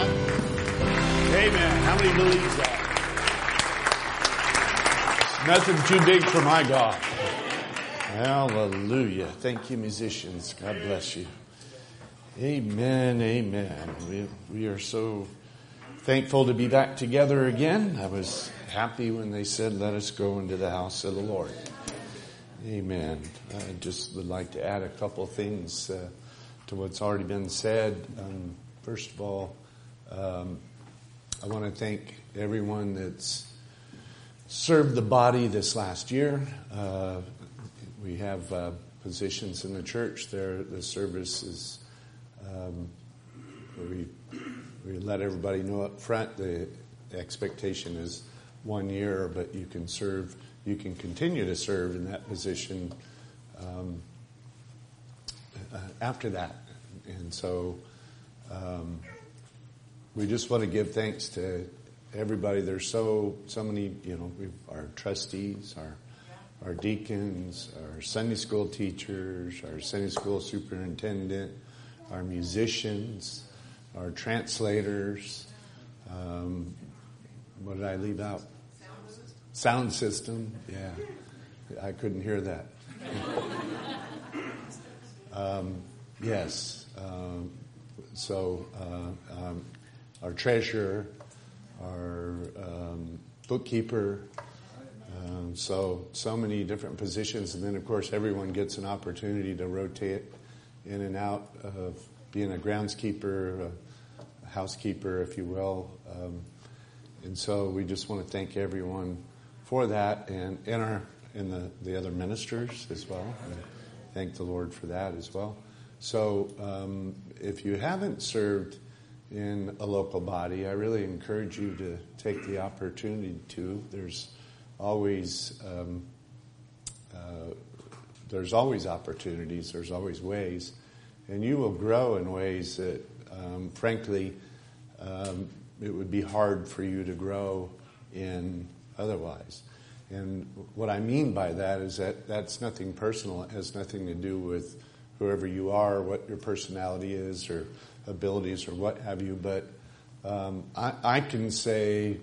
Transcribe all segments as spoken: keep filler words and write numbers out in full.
Amen. How many believe that? Nothing too big for my God. Hallelujah. Thank you, musicians. God bless you. Amen. Amen. We, we are so thankful to be back together again. I was happy when they said, let us go into the house of the Lord. Amen. I just would like to add a couple of things uh, to what's already been said. Um, first of all, um, I want to thank everyone that's served the body this last year. Uh, we have uh, positions in the church there. The service is, um, we, we let everybody know up front the, the expectation is one year, but you can serve, you can continue to serve in that position um, uh, after that. And so um, we just want to give thanks to everybody. There's so so many, you know, we've, our trustees, our our deacons, our Sunday school teachers, our Sunday school superintendent, our musicians, our translators. Um, what did I leave out? Sound system. Yeah, I couldn't hear that. um, yes. Um, so uh, um, our treasurer. Our um, bookkeeper, um, so so many different positions, and then of course everyone gets an opportunity to rotate in and out of being a groundskeeper, a housekeeper, if you will, um, and so we just want to thank everyone for that, and and our and the the other ministers as well. And thank the Lord for that as well. So um, if you haven't served in a local body, I really encourage you to take the opportunity to. There's always um, uh, there's always opportunities. There's always ways, and you will grow in ways that, um, frankly, um, it would be hard for you to grow in otherwise. And what I mean by that is that that's nothing personal. It has nothing to do with whoever you are, what your personality is, or abilities or what have you, but um, I, I can say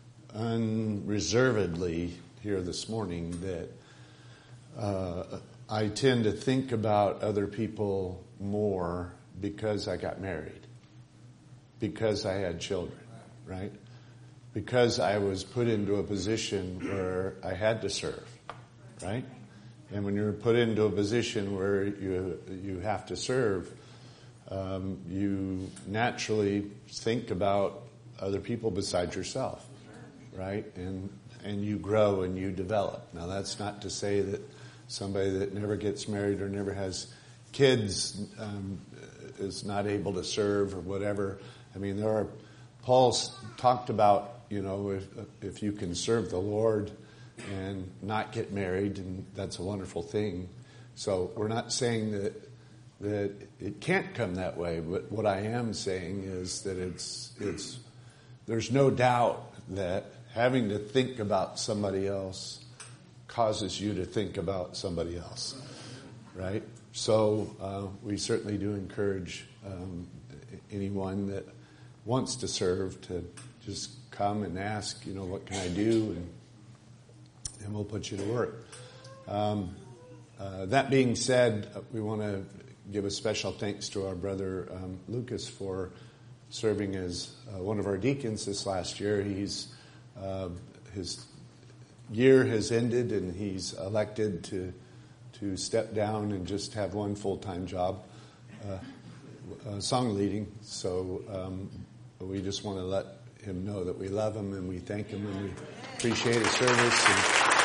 unreservedly here this morning that uh, I tend to think about other people more because I got married, because I had children, right? Because I was put into a position where I had to serve, right? And when you're put into a position where you you have to serve, Um, you naturally think about other people besides yourself, right? And and you grow and you develop. Now, that's not to say that somebody that never gets married or never has kids um, is not able to serve or whatever. I mean, there are, Paul's talked about, you know, if if you can serve the Lord and not get married, and that's a wonderful thing. So we're not saying that that it can't come that way, but what I am saying is that it's it's there's no doubt that having to think about somebody else causes you to think about somebody else, right? So uh, we certainly do encourage um, anyone that wants to serve to just come and ask, you know, what can I do, and and we'll put you to work. Um, uh, that being said, we want to give a special thanks to our brother um, Lucas for serving as uh, one of our deacons this last year. He's uh, his year has ended, and he's elected to to step down and just have one full-time job, uh, uh, song leading. So um, we just want to let him know that we love him and we thank him and we appreciate his service. And,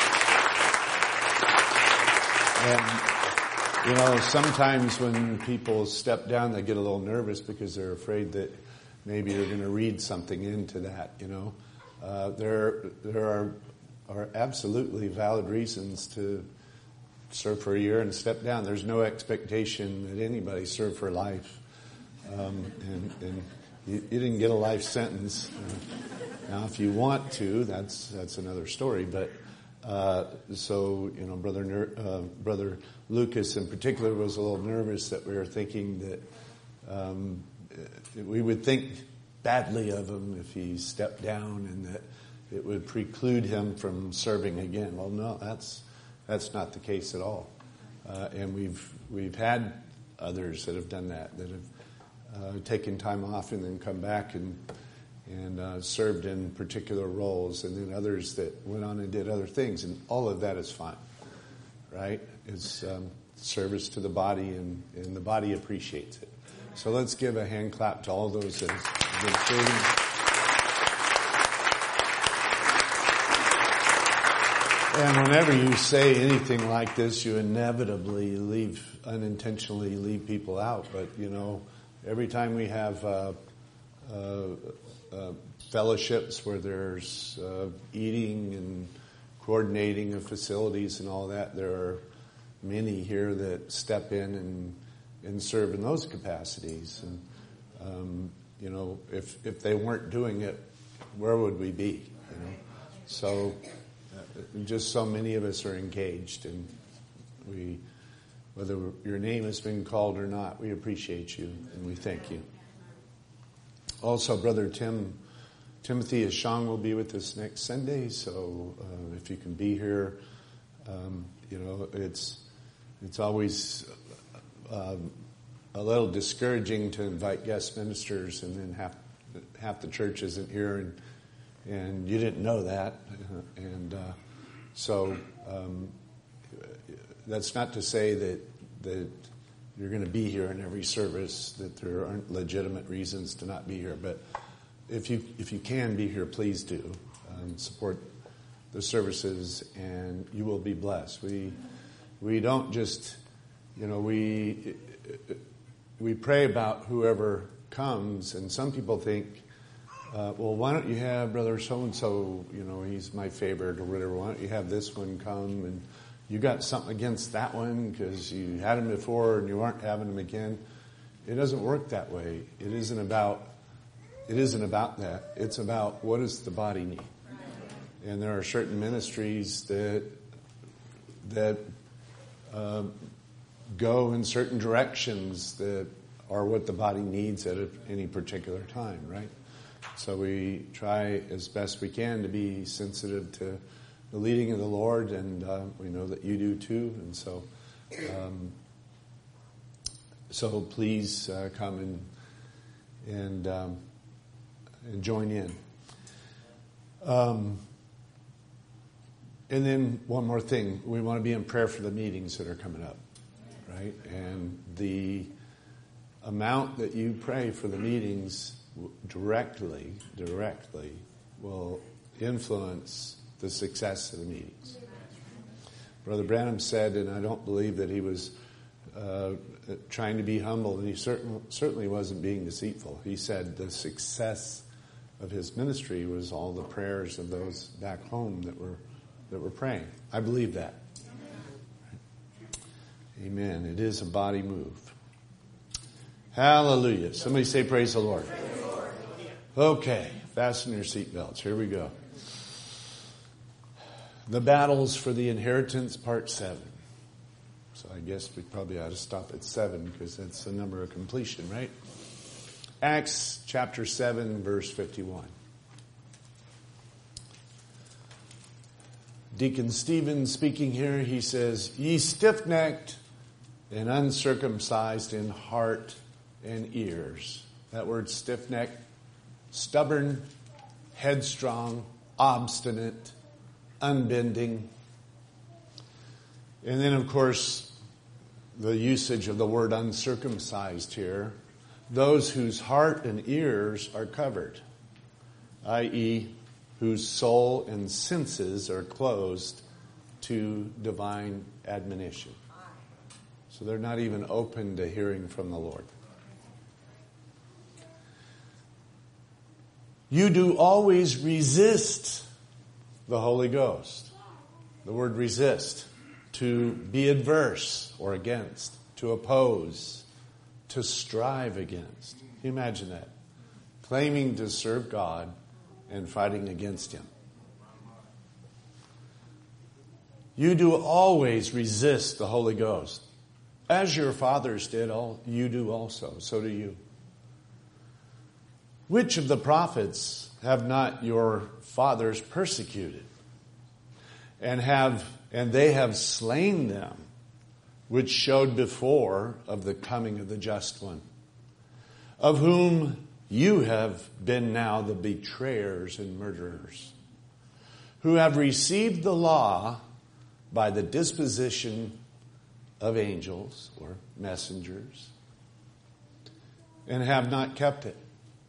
and you know, sometimes when people step down, they get a little nervous because they're afraid that maybe they're going to read something into that, you know. Uh, there there are, are absolutely valid reasons to serve for a year and step down. There's no expectation that anybody serve for life. Um, and and you, you didn't get a life sentence. Uh, now, if you want to, that's that's another story, but Uh, so, you know, brother Ner- uh, brother Lucas in particular was a little nervous that we were thinking that um, we would think badly of him if he stepped down and that it would preclude him from serving again. Well, no, that's that's not the case at all. Uh, and we've we've had others that have done that, that have uh, taken time off and then come back and and uh, served in particular roles, and then others that went on and did other things, and all of that is fine, right? It's um, service to the body, and, and the body appreciates it. So let's give a hand clap to all those that have been serving. And whenever you say anything like this, you inevitably leave, unintentionally leave people out. But, you know, every time we have uh, uh, uh, fellowships where there's uh, eating and coordinating of facilities and all that, there are many here that step in and, and serve in those capacities. And, um, you know, if if they weren't doing it, where would we be, you know? So... just so many of us are engaged, and we, whether your name has been called or not, we appreciate you and we thank you. Also, Brother Tim, Timothy Ashong will be with us next Sunday, so uh, if you can be here, um, you know, it's it's always um, a little discouraging to invite guest ministers and then half half the church isn't here, and and you didn't know that, and uh, so um, that's not to say that that you're going to be here in every service, that there aren't legitimate reasons to not be here. But if you if you can be here, please do um, support the services, and you will be blessed. We we don't just you know we we pray about whoever comes, and some people think, Uh, well, why don't you have Brother so-and-so, you know, he's my favorite or whatever. Why don't you have this one come, and you got something against that one because you had him before and you aren't having him again. It doesn't work that way. It isn't about, it isn't about that. It's about what does the body need. And there are certain ministries that, that um, go in certain directions that are what the body needs at a, any particular time, right? So we try as best we can to be sensitive to the leading of the Lord, and uh, we know that you do too. And so, um, so please uh, come and and um, and join in. Um, and then one more thing, we want to be in prayer for the meetings that are coming up, right? And the amount that you pray for the meetings directly, directly will influence the success of the meetings. Brother Branham said, and I don't believe that he was uh, trying to be humble, and he certain, certainly wasn't being deceitful. He said the success of his ministry was all the prayers of those back home that were that were praying. I believe that. Amen. It is a body move. Hallelujah. Somebody say praise the Lord. Okay, fasten your seatbelts. Here we go. The battles for the inheritance, part seven. So I guess we probably ought to stop at seven because that's the number of completion, right? Acts chapter seven, verse fifty-one. Deacon Stephen speaking here, he says, "Ye stiff-necked and uncircumcised in heart and ears." That word stiff-necked, stubborn, headstrong, obstinate, unbending. And then, of course, the usage of the word uncircumcised here. Those whose heart and ears are covered, that is, whose soul and senses are closed to divine admonition. So they're not even open to hearing from the Lord. You do always resist the Holy Ghost. The word resist, to be adverse or against, to oppose, to strive against. Can you imagine that? Claiming to serve God and fighting against Him. You do always resist the Holy Ghost. As your fathers did, all you do also. So do you. Which of the prophets have not your fathers persecuted? And have and they have slain them, which showed before of the coming of the just one, of whom you have been now the betrayers and murderers, who have received the law by the disposition of angels or messengers, and have not kept it.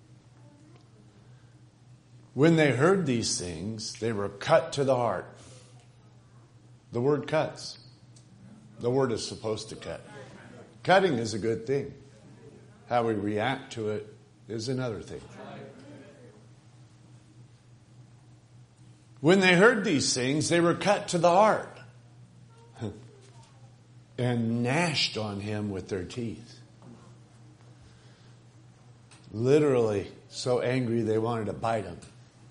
When they heard these things, they were cut to the heart. The word cuts. The word is supposed to cut. Cutting is a good thing. How we react to it is another thing. When they heard these things, they were cut to the heart and gnashed on him with their teeth. Literally so angry they wanted to bite him.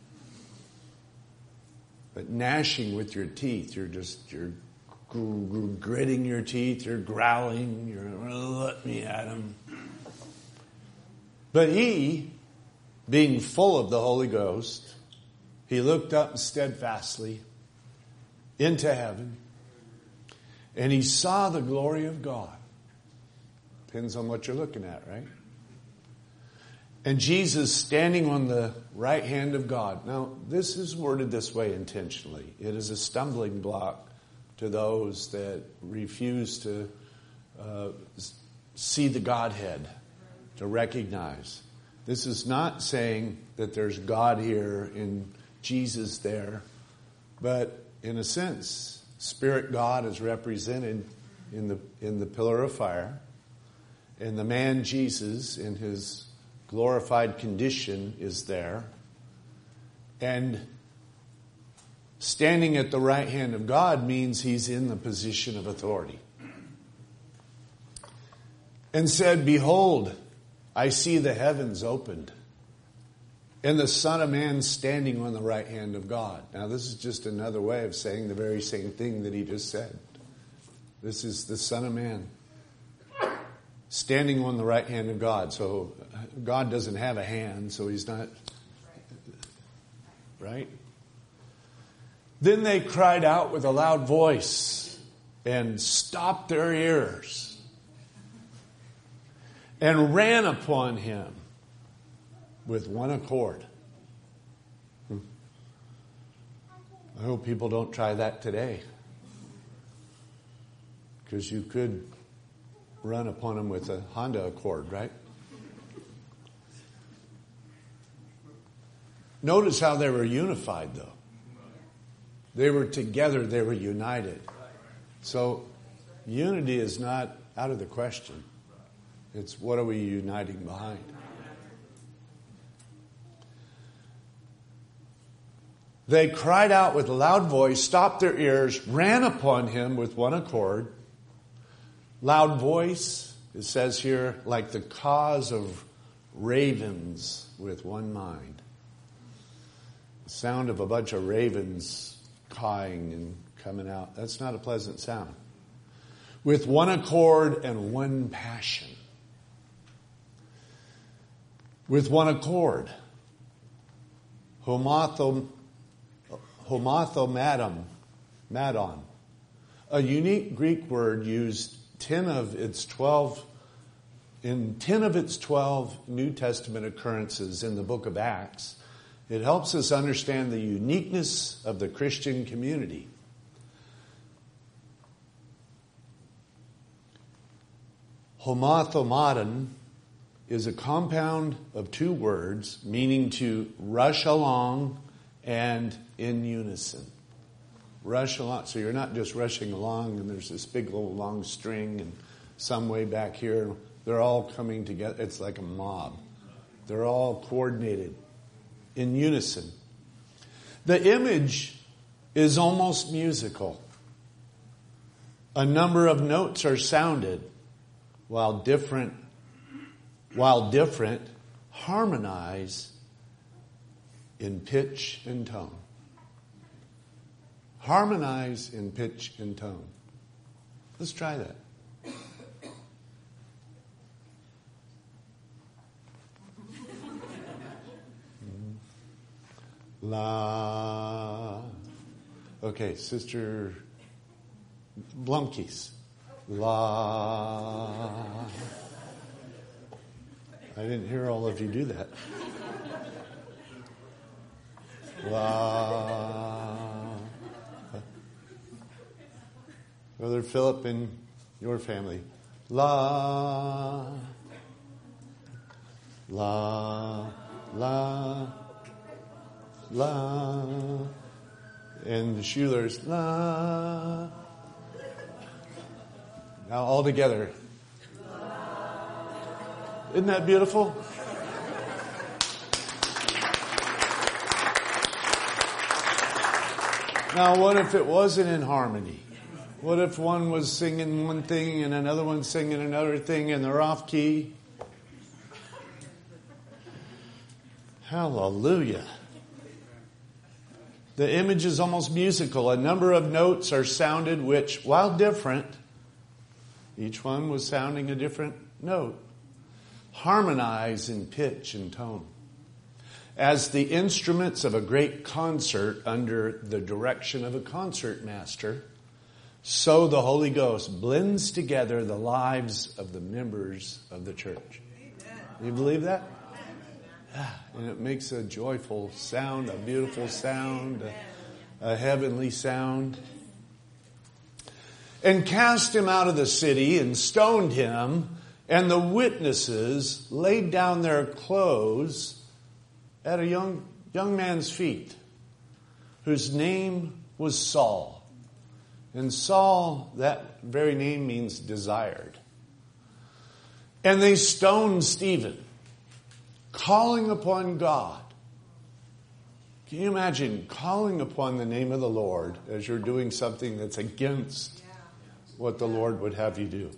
But gnashing with your teeth, you're just, you're gritting your teeth, you're growling, you're, let me at him. But he, being full of the Holy Ghost, he looked up steadfastly into heaven, and he saw the glory of God. Depends on what you're looking at, right? And Jesus standing on the right hand of God. Now, this is worded this way intentionally. It is a stumbling block to those that refuse to uh, see the Godhead, to recognize. This is not saying that there's God here and Jesus there, but in a sense, Spirit God is represented in the in the pillar of fire, and the man Jesus in his glorified condition is there, and standing at the right hand of God means he's in the position of authority. And said, behold, I see the heavens opened, and the Son of Man standing on the right hand of God. Now this is just another way of saying the very same thing that he just said. This is the Son of Man standing on the right hand of God. So God doesn't have a hand, so he's not, right? Then they cried out with a loud voice and stopped their ears and ran upon him with one accord. I hope people don't try that today, because you could run upon him with a Honda Accord, right? Notice how they were unified, though. They were together, they were united. So unity is not out of the question. It's what are we uniting behind? They cried out with a loud voice, stopped their ears, ran upon him with one accord. Loud voice, it says here, like the cause of ravens with one mind. The sound of a bunch of ravens cawing and coming out. That's not a pleasant sound. With one accord and one passion. With one accord. Homathom, homathomadon, madon. A unique Greek word used ten of its twelve, in ten of its twelve New Testament occurrences in the book of Acts. It helps us understand the uniqueness of the Christian community. Homathomadon is a compound of two words meaning to rush along and in unison. Rush along. So you're not just rushing along and there's this big old long string and some way back here. They're all coming together. It's like a mob. They're all coordinated in unison. The image is almost musical. A number of notes are sounded while different, while different harmonize in pitch and tone. Harmonize in pitch and tone. Let's try that. La. Okay, Sister Blumkeys. La. I didn't hear all of you do that. La. Brother Philip and your family. La. La. La. La. And the Schulers. La. Now all together. Isn't that beautiful? Now, what if it wasn't in harmony? What if one was singing one thing and another one singing another thing and they're off key? Hallelujah. The image is almost musical. A number of notes are sounded which, while different, each one was sounding a different note, harmonize in pitch and tone. As the instruments of a great concert under the direction of a concert master, so the Holy Ghost blends together the lives of the members of the church. You believe that? And it makes a joyful sound, a beautiful sound, a, a heavenly sound. And cast him out of the city and stoned him, and the witnesses laid down their clothes at a young young man's feet, whose name was Saul. And Saul, that very name means desired. And they stoned Stephen, calling upon God. Can you imagine calling upon the name of the Lord as you're doing something that's against what the Lord would have you do?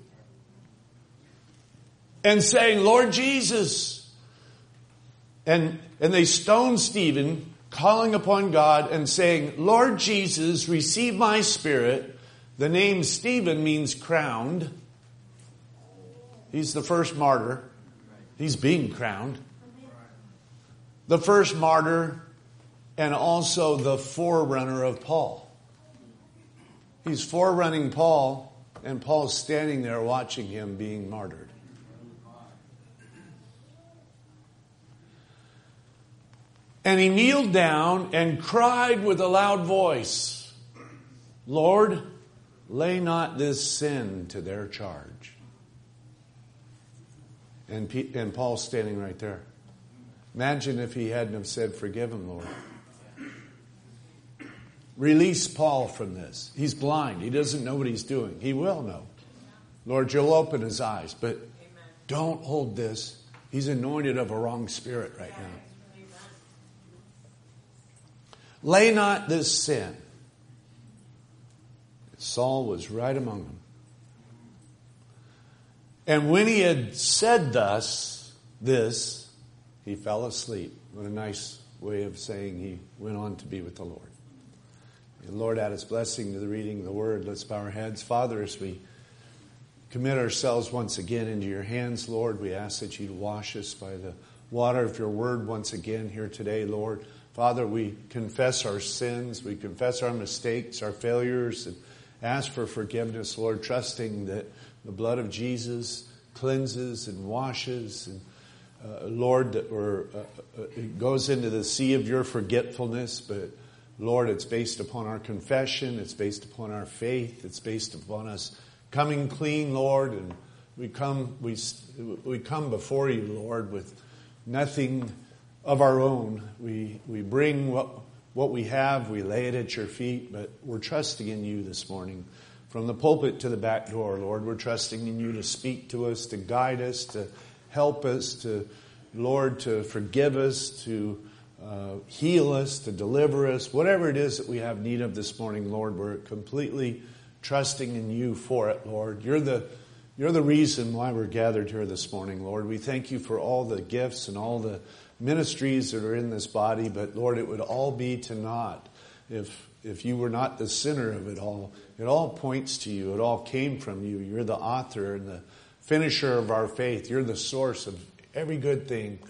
And saying, Lord Jesus. And, and they stoned Stephen, calling upon God and saying, Lord Jesus, receive my spirit. The name Stephen means crowned. He's the first martyr. He's being crowned. The first martyr and also the forerunner of Paul. He's forerunning Paul, and Paul's standing there watching him being martyred. And he kneeled down and cried with a loud voice, Lord, lay not this sin to their charge. And, P- and Paul's standing right there. Imagine if he hadn't have said, forgive him, Lord. Release Paul from this. He's blind. He doesn't know what he's doing. He will know. Lord, you'll open his eyes. But don't hold this. He's anointed of a wrong spirit right now. Lay not this sin. Saul was right among them. And when he had said thus, this, he fell asleep. What a nice way of saying he went on to be with the Lord. And Lord, add his blessing to the reading of the word. Let's bow our heads. Father, as we commit ourselves once again into your hands, Lord, we ask that you wash us by the water of your word once again here today, Lord. Father, we confess our sins, we confess our mistakes, our failures, and ask for forgiveness, Lord, trusting that the blood of Jesus cleanses and washes, and uh, Lord, that we're, uh, it goes into the sea of your forgetfulness, but Lord, it's based upon our confession, it's based upon our faith, it's based upon us coming clean, Lord, and we come, we, we come before you, Lord, with nothing of our own. We we bring what what we have, we lay it at your feet, but we're trusting in you this morning. From the pulpit to the back door, Lord, we're trusting in you to speak to us, to guide us, to help us, to, Lord, to forgive us, to uh, heal us, to deliver us. Whatever it is that we have need of this morning, Lord, we're completely trusting in you for it, Lord. You're the You're the reason why we're gathered here this morning, Lord. We thank you for all the gifts and all the ministries that are in this body, but Lord, it would all be to naught if if you were not the center of it all. It all points to you. It all came from you. You're the author and the finisher of our faith. You're the source of every good thing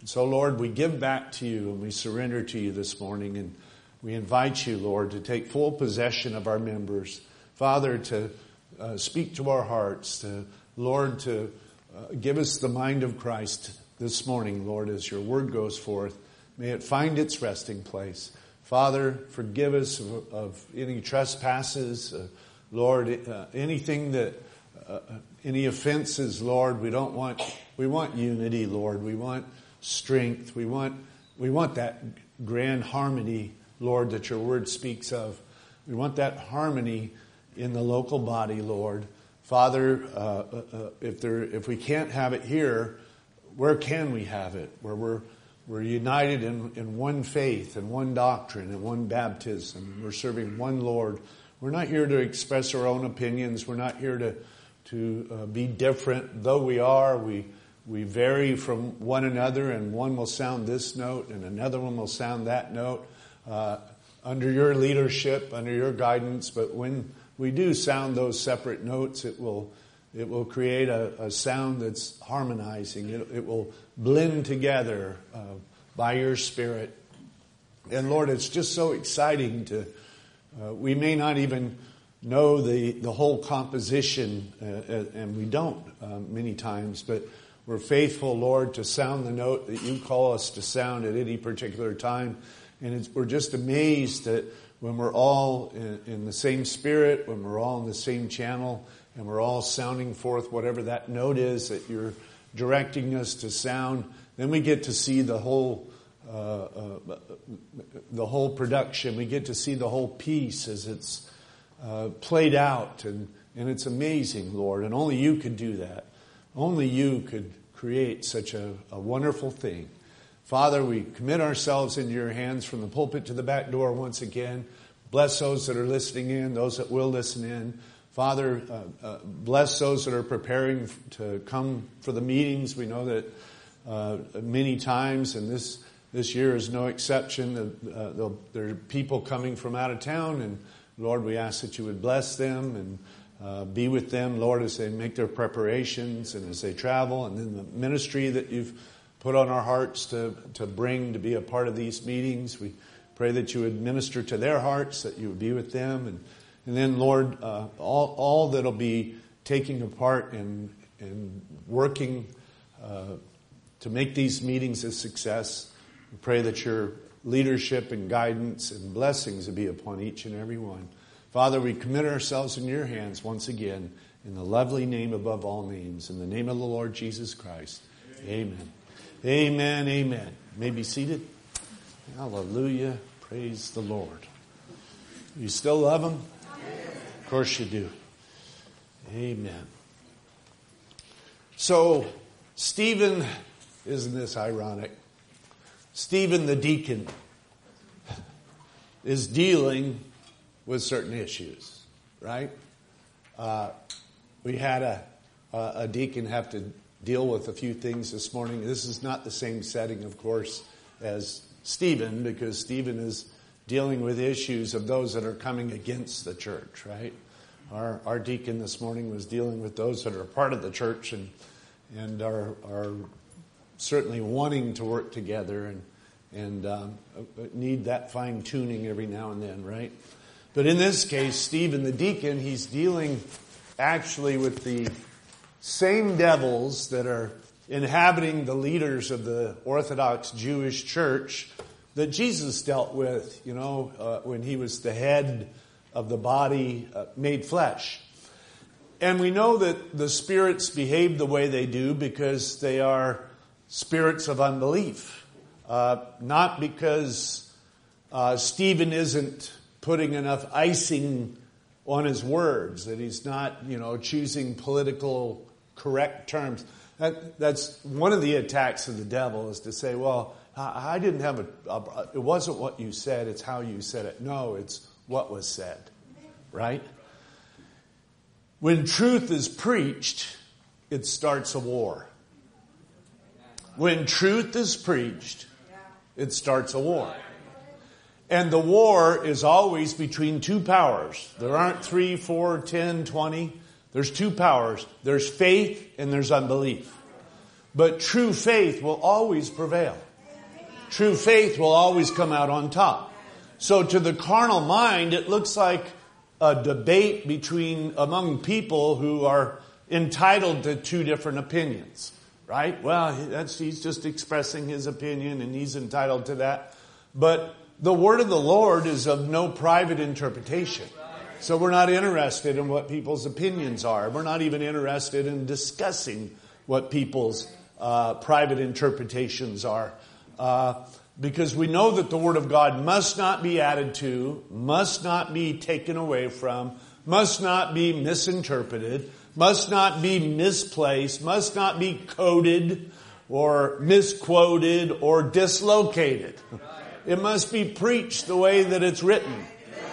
So, Lord, we give back to you and we surrender to you this morning, and we invite you, Lord, to take full possession of our members. Father, to uh, speak to our hearts, to, Lord, to uh, give us the mind of Christ this morning, Lord, as your word goes forth. May it find its resting place. Father, forgive us of, of any trespasses, uh, Lord, uh, anything that, uh, any offenses, Lord. We don't want, we want unity, Lord. We want strength. We want, we want that grand harmony, Lord, that your word speaks of. We want that harmony in the local body, Lord. Father, uh, uh, if there, if we can't have it here, where can we have it? Where we're We're united in, in one faith and one doctrine and one baptism. We're serving one Lord. We're not here to express our own opinions. We're not here to to uh, be different. Though we are, we we vary from one another, and one will sound this note and another one will sound that note uh, under your leadership, under your guidance. But when we do sound those separate notes, it will It will create a, a sound that's harmonizing. It, it will blend together uh, by your Spirit. And Lord, it's just so exciting to, uh, we may not even know the, the whole composition, uh, and we don't uh, many times, but we're faithful, Lord, to sound the note that you call us to sound at any particular time. And it's, we're just amazed that when we're all in, in the same spirit, when we're all in the same channel, and we're all sounding forth whatever that note is that you're directing us to sound, then we get to see the whole uh, uh, the whole production. We get to see the whole piece as it's uh, played out, and and it's amazing, Lord. And only you could do that. Only you could create such a, a wonderful thing. Father, we commit ourselves into your hands from the pulpit to the back door once again. Bless those that are listening in, those that will listen in. Father, uh, uh, bless those that are preparing to come for the meetings. We know that uh, many times, and this this year is no exception, uh, there are people coming from out of town, and Lord, we ask that you would bless them and uh, be with them, Lord, as they make their preparations and as they travel, and then the ministry that you've put on our hearts to, to bring to be a part of these meetings. We pray that you would minister to their hearts, that you would be with them, and And then, Lord, uh, all, all that'll be taking a part in, in working uh, to make these meetings a success. We pray that your leadership and guidance and blessings will be upon each and every one. Father, we commit ourselves in your hands once again in the lovely name above all names, in the name of the Lord Jesus Christ. Amen. Amen, amen. You may be seated. Hallelujah. Praise the Lord. You still love him? Of course you do. Amen. So, Stephen, isn't this ironic? Stephen the deacon is dealing with certain issues, right? Uh, we had a, a deacon have to deal with a few things this morning. This is not the same setting, of course, as Stephen, because Stephen is dealing with issues of those that are coming against the church, right? Our our deacon this morning was dealing with those that are part of the church and and are are certainly wanting to work together and and um, need that fine tuning every now and then, right? But in this case, Stephen the deacon, he's dealing actually with the same devils that are inhabiting the leaders of the Orthodox Jewish church that Jesus dealt with, you know, uh, when he was the head of the body uh, made flesh. And we know that the spirits behave the way they do because they are spirits of unbelief. Uh, not because uh, Stephen isn't putting enough icing on his words, that he's not, you know, choosing political correct terms. That, that's one of the attacks of the devil, is to say, well, I didn't have a, a, it wasn't what you said, it's how you said it. No, it's what was said, right? When truth is preached, it starts a war. When truth is preached, it starts a war. And the war is always between two powers. There aren't three, four, ten, twenty. There's two powers. There's faith and there's unbelief. But true faith will always prevail. True faith will always come out on top. So to the carnal mind, it looks like a debate between among people who are entitled to two different opinions, right? Well, that's, he's just expressing his opinion and he's entitled to that. But the word of the Lord is of no private interpretation. So we're not interested in what people's opinions are. We're not even interested in discussing what people's uh, private interpretations are. Uh, Because we know that the Word of God must not be added to, must not be taken away from, must not be misinterpreted, must not be misplaced, must not be coded or misquoted or dislocated. It must be preached the way that it's written.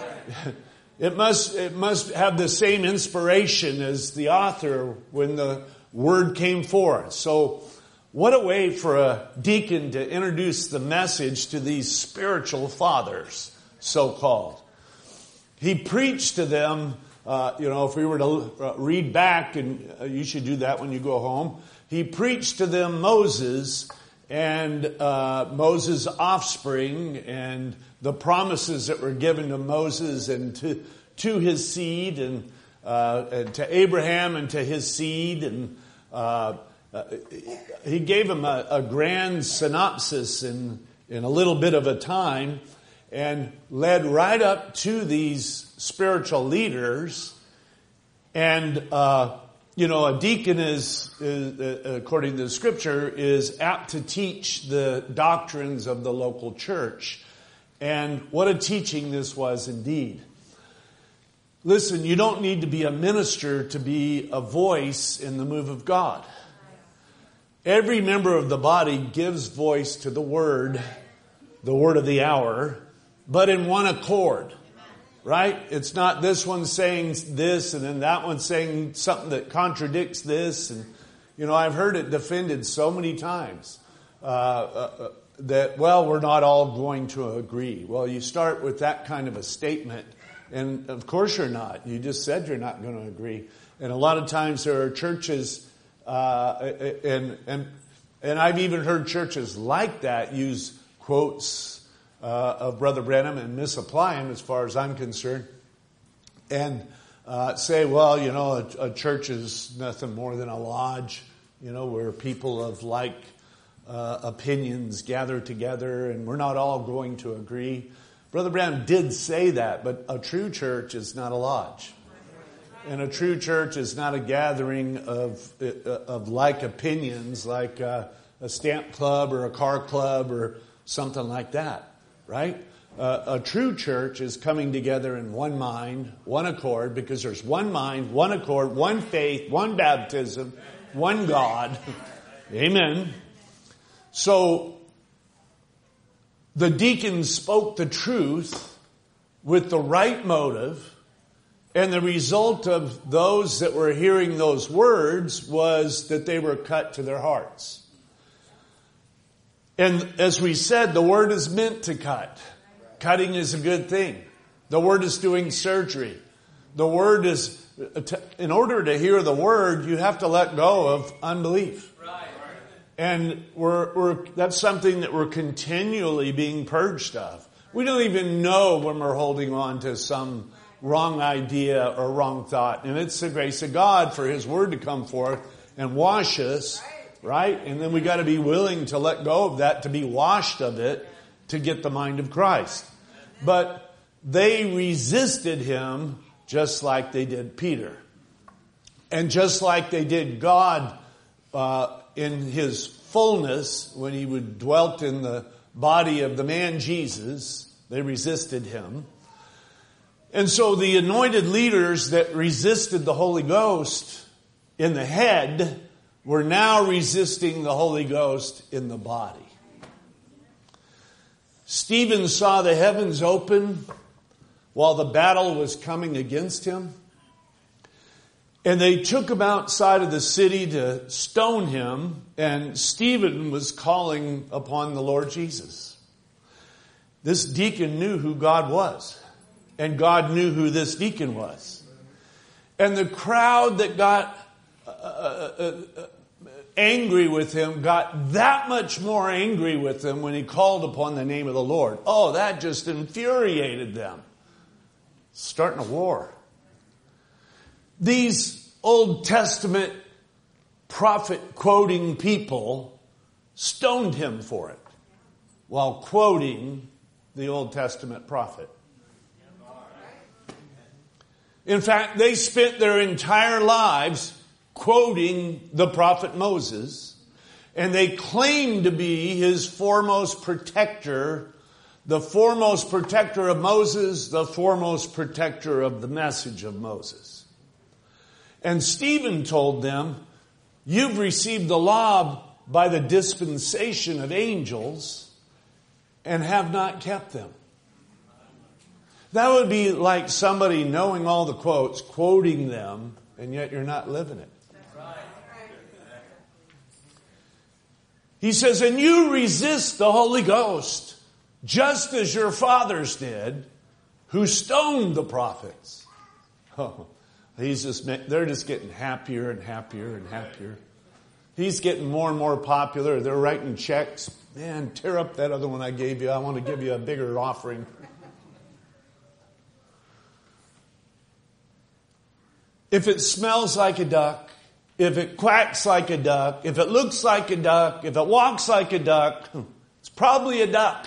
It must, it must have the same inspiration as the author when the Word came forth. So, what a way for a deacon to introduce the message to these spiritual fathers, so-called. He preached to them, uh, you know, if we were to read back, and you should do that when you go home, he preached to them Moses and uh, Moses' offspring and the promises that were given to Moses and to, to his seed and, uh, and to Abraham and to his seed and uh Uh, he gave him a, a grand synopsis in, in a little bit of a time and led right up to these spiritual leaders. And, uh, you know, a deacon is, is uh, according to the scripture, is apt to teach the doctrines of the local church. And what a teaching this was indeed. Listen, you don't need to be a minister to be a voice in the move of God. Every member of the body gives voice to the word, the word of the hour, but in one accord, right? It's not this one saying this and then that one saying something that contradicts this. And, you know, I've heard it defended so many times uh, uh, that, well, we're not all going to agree. Well, you start with that kind of a statement, and of course you're not. You just said you're not going to agree. And a lot of times there are churches Uh, and, and, and I've even heard churches like that use quotes, uh, of Brother Branham and misapply them as far as I'm concerned. And, uh, say, well, you know, a, a church is nothing more than a lodge, you know, where people of like, uh, opinions gather together and we're not all going to agree. Brother Branham did say that, but a true church is not a lodge. And a true church is not a gathering of of like opinions, like uh, a stamp club or a car club or something like that, right? Uh, a true church is coming together in one mind, one accord, because there's one mind, one accord, one faith, one baptism, one God. Amen. So the deacons spoke the truth with the right motive. And the result of those that were hearing those words was that they were cut to their hearts. And as we said, the word is meant to cut. Cutting is a good thing. The word is doing surgery. The word is, in order to hear the word, you have to let go of unbelief. And we're, we're, that's something that we're continually being purged of. We don't even know when we're holding on to some wrong idea or wrong thought. And it's the grace of God for His Word to come forth and wash us, right? And then we got to be willing to let go of that, to be washed of it, to get the mind of Christ. But they resisted Him just like they did Peter. And just like they did God uh, in His fullness, when He would dwelt in the body of the man Jesus, they resisted Him. And so the anointed leaders that resisted the Holy Ghost in the head were now resisting the Holy Ghost in the body. Stephen saw the heavens open while the battle was coming against him. And they took him outside of the city to stone him, and Stephen was calling upon the Lord Jesus. This deacon knew who God was. And God knew who this deacon was. And the crowd that got uh, uh, uh, angry with him, got that much more angry with him when he called upon the name of the Lord. Oh, that just infuriated them. Starting a war. These Old Testament prophet quoting people stoned him for it while quoting the Old Testament prophet. In fact, they spent their entire lives quoting the prophet Moses, and they claimed to be his foremost protector, the foremost protector of Moses, the foremost protector of the message of Moses. And Stephen told them, you've received the law by the dispensation of angels and have not kept them. That would be like somebody knowing all the quotes, quoting them, and yet you're not living it. He says, and you resist the Holy Ghost, just as your fathers did, who stoned the prophets. Oh, he's just, they're just getting happier and happier and happier. He's getting more and more popular. They're writing checks. Man, tear up that other one I gave you. I want to give you a bigger offering. If it smells like a duck, if it quacks like a duck, if it looks like a duck, if it walks like a duck, it's probably a duck.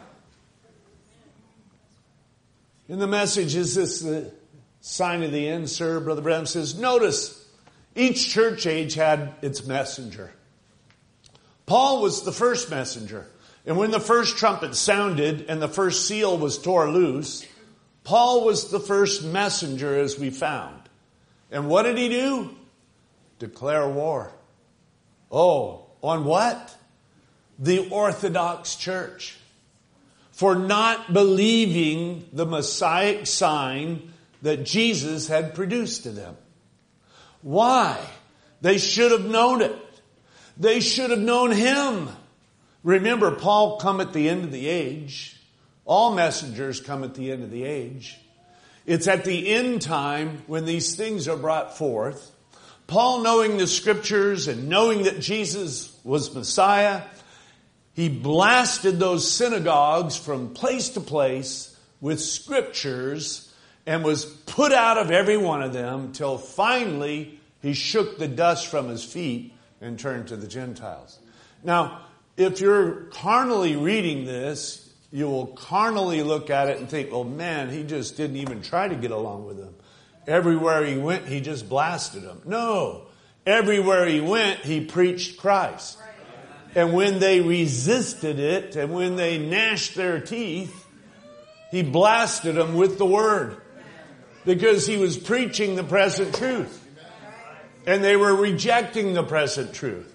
In the message, is this the sign of the end, sir? Brother Branham says, notice, each church age had its messenger. Paul was the first messenger. And when the first trumpet sounded and the first seal was tore loose, Paul was the first messenger, as we found. And what did he do? Declare war. Oh, on what? The Orthodox Church. For not believing the Messianic sign that Jesus had produced to them. Why? They should have known it. They should have known him. Remember, Paul come at the end of the age. All messengers come at the end of the age. It's at the end time when these things are brought forth. Paul, knowing the scriptures and knowing that Jesus was Messiah, he blasted those synagogues from place to place with scriptures and was put out of every one of them till finally he shook the dust from his feet and turned to the Gentiles. Now, if you're carnally reading this, you will carnally look at it and think, oh man, he just didn't even try to get along with them. Everywhere he went, he just blasted them. No. Everywhere he went, he preached Christ. And when they resisted it, and when they gnashed their teeth, he blasted them with the word. Because he was preaching the present truth. And they were rejecting the present truth.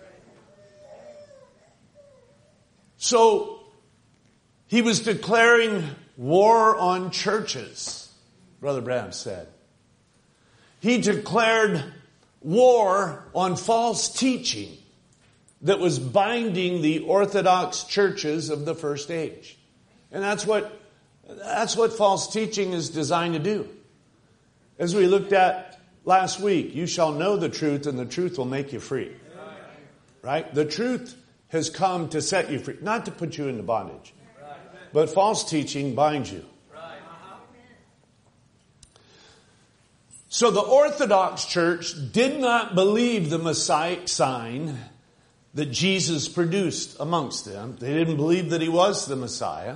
So, he was declaring war on churches, Brother Branham said. He declared war on false teaching that was binding the Orthodox churches of the first age. And that's what, that's what false teaching is designed to do. As we looked at last week, you shall know the truth and the truth will make you free. Right? The truth has come to set you free, not to put you into bondage. But false teaching binds you. So the Orthodox Church did not believe the Messianic sign that Jesus produced amongst them. They didn't believe that he was the Messiah.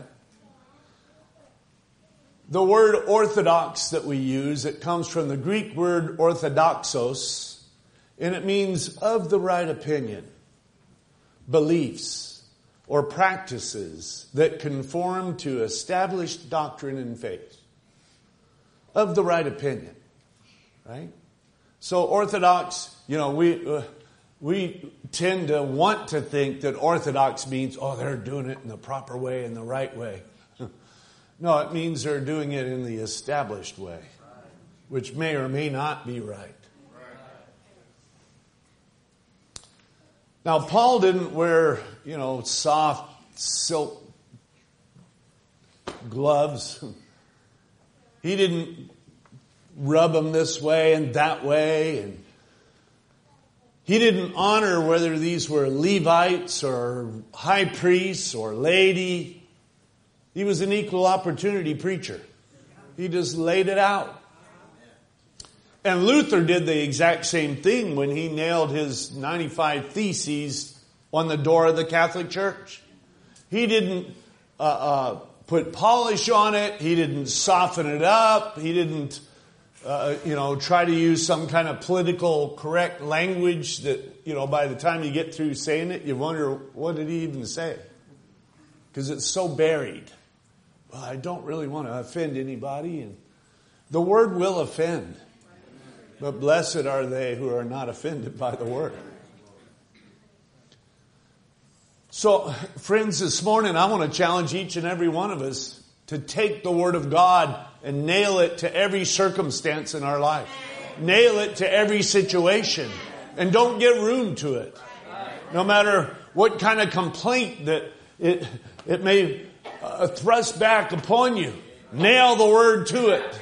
The word orthodox that we use, it comes from the Greek word orthodoxos, and it means of the right opinion, beliefs, or practices that conform to established doctrine and faith. Of the right opinion. Right? So orthodox, you know, we uh, we tend to want to think that orthodox means, oh, they're doing it in the proper way, in the right way. No, it means they're doing it in the established way, which may or may not be right. Now, Paul didn't wear, you know, soft silk gloves. He didn't rub them this way and that way. And He didn't honor whether these were Levites or high priests or laity. He was an equal opportunity preacher. He just laid it out. And Luther did the exact same thing when he nailed his ninety-five Theses on the door of the Catholic Church. He didn't uh, uh, put polish on it. He didn't soften it up. He didn't, uh, you know, try to use some kind of political correct language that, you know, by the time you get through saying it, you wonder, what did he even say? Because it's so buried. Well, I don't really want to offend anybody. And the word will offend. But blessed are they who are not offended by the word. So, friends, this morning I want to challenge each and every one of us to take the word of God and nail it to every circumstance in our life. Nail it to every situation. And don't give room to it. No matter what kind of complaint that it, it may uh, thrust back upon you. Nail the word to it.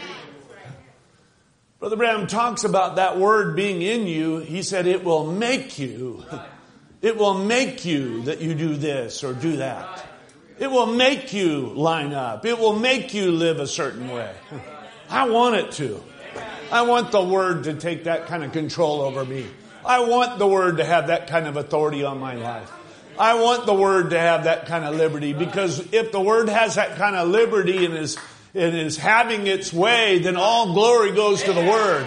Brother Branham talks about that word being in you. He said it will make you. It will make you that you do this or do that. It will make you line up. It will make you live a certain way. I want it to. I want the word to take that kind of control over me. I want the word to have that kind of authority on my life. I want the word to have that kind of liberty, because if the word has that kind of liberty and is it is having its way, then all glory goes to the word.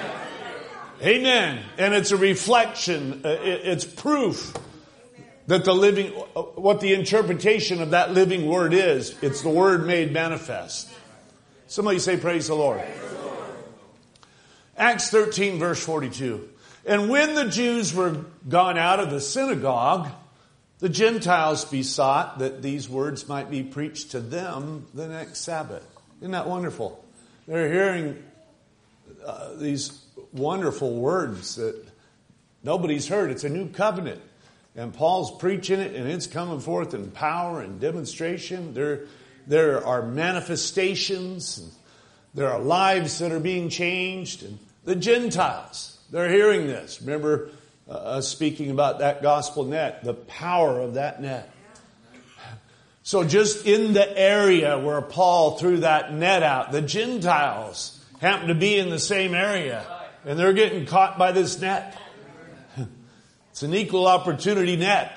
Amen. And it's a reflection. It's proof that the living, what the interpretation of that living word is. It's the word made manifest. Somebody say, praise the Lord. Praise the Lord. Acts thirteen, verse forty-two. And when the Jews were gone out of the synagogue, the Gentiles besought that these words might be preached to them the next Sabbath. Isn't that wonderful? They're hearing uh, these wonderful words that nobody's heard. It's a new covenant. And Paul's preaching it, and it's coming forth in power and demonstration. There, there are manifestations. And there are lives that are being changed. And the Gentiles, they're hearing this. Remember uh, us speaking about that gospel net, the power of that net. So just in the area where Paul threw that net out, the Gentiles happen to be in the same area. And they're getting caught by this net. It's an equal opportunity net.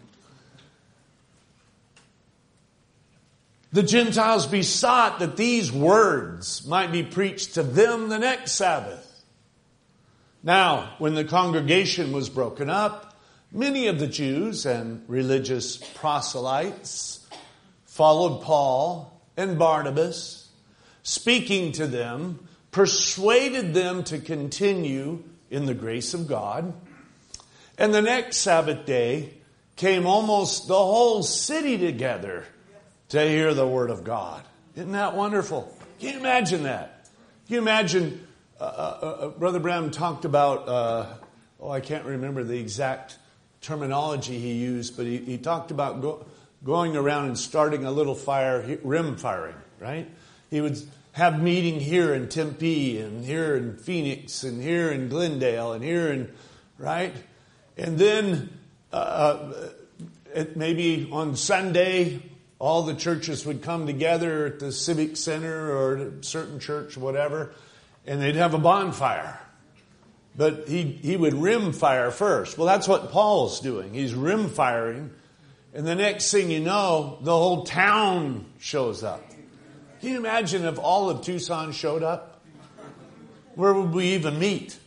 The Gentiles besought that these words might be preached to them the next Sabbath. Now, when the congregation was broken up, many of the Jews and religious proselytes followed Paul and Barnabas, speaking to them, persuaded them to continue in the grace of God. And the next Sabbath day came almost the whole city together to hear the word of God. Isn't that wonderful? Can you imagine that? Can you imagine, uh, uh, Brother Branham talked about, uh, oh, I can't remember the exact terminology he used, but he, he talked about go, going around and starting a little fire, rim firing, right? He would have meeting here in Tempe and here in Phoenix and here in Glendale and here in, right? And then uh, it, maybe on Sunday, all the churches would come together at the Civic Center or a certain church, whatever, and they'd have a bonfire. But he, he would rim fire first. Well, that's what Paul's doing. He's rim firing. And the next thing you know, the whole town shows up. Can you imagine if all of Tucson showed up? Where would we even meet?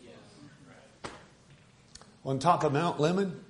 On top of Mount Lemmon?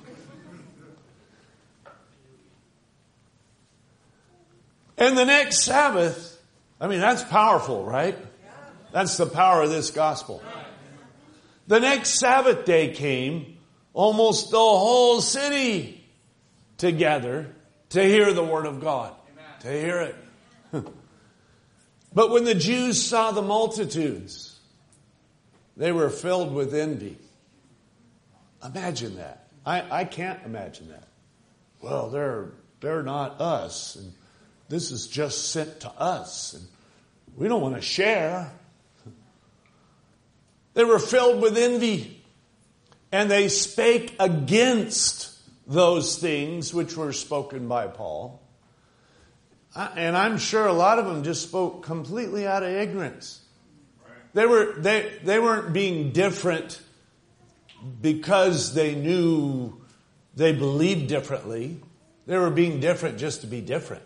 And the next Sabbath, I mean, that's powerful, right? That's the power of this gospel. The next Sabbath day came, almost the whole city together to hear the word of God. Amen. To hear it. But when the Jews saw the multitudes, they were filled with envy. Imagine that. I, I can't imagine that. Well, they're they're not us, and this is just sent to us, and we don't want to share. They were filled with envy. And they spake against those things which were spoken by Paul. And I'm sure a lot of them just spoke completely out of ignorance. They were they they weren't being different because they knew they believed differently. They were being different just to be different.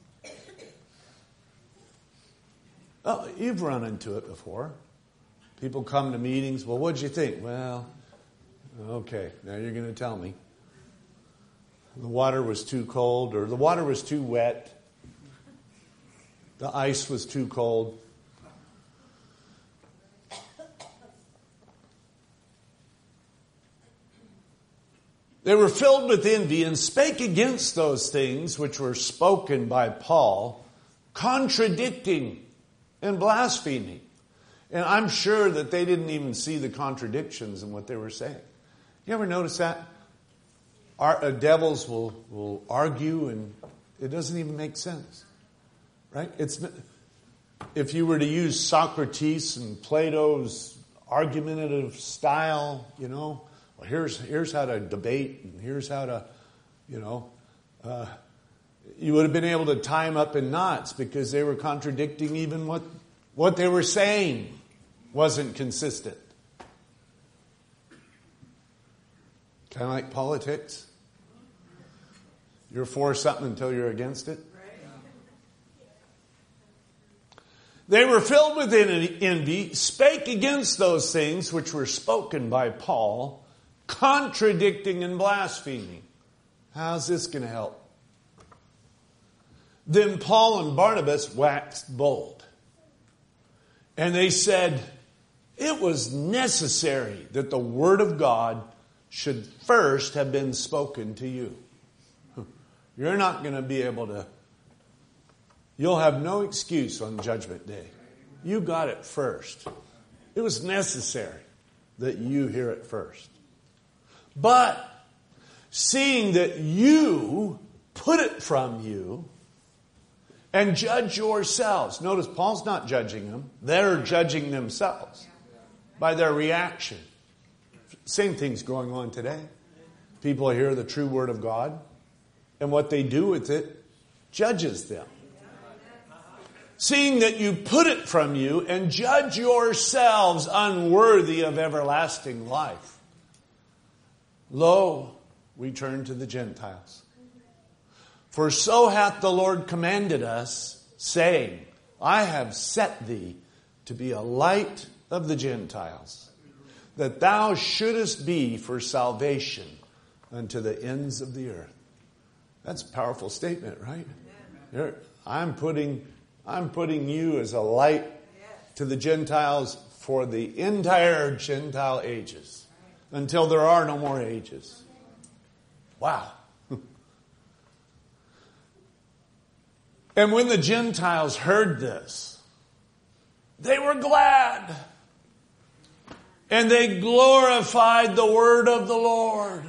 Oh, you've run into it before. People come to meetings. Well, what'd you think? Well, okay, now you're going to tell me. The water was too cold, or the water was too wet. The ice was too cold. They were filled with envy and spake against those things which were spoken by Paul, contradicting and blaspheming. And I'm sure that they didn't even see the contradictions in what they were saying. You ever notice that? Our, uh, devils will, will argue and it doesn't even make sense. Right? It's if you were to use Socrates and Plato's argumentative style, you know, well, here's here's how to debate and here's how to, you know, uh, you would have been able to tie them up in knots because they were contradicting even what what they were saying wasn't consistent. Kind of like politics. You're for something until you're against it. They were filled with envy, spake against those things which were spoken by Paul, contradicting and blaspheming. How's this going to help? Then Paul and Barnabas waxed bold. And they said, it was necessary that the word of God should first have been spoken to you. You're not going to be able to, you'll have no excuse on Judgment Day. You got it first. It was necessary that you hear it first. But seeing that you put it from you and judge yourselves. Notice Paul's not judging them. They're judging themselves by their reaction. Same thing's going on today. People hear the true word of God, and what they do with it judges them. Seeing that you put it from you and judge yourselves unworthy of everlasting life. Lo, we turn to the Gentiles. For so hath the Lord commanded us, saying, I have set thee to be a light of the Gentiles, that thou shouldest be for salvation unto the ends of the earth. That's a powerful statement, right? You're, I'm putting, I'm putting you as a light to the Gentiles for the entire Gentile ages, until there are no more ages. Wow. And when the Gentiles heard this, they were glad. And they glorified the word of the Lord.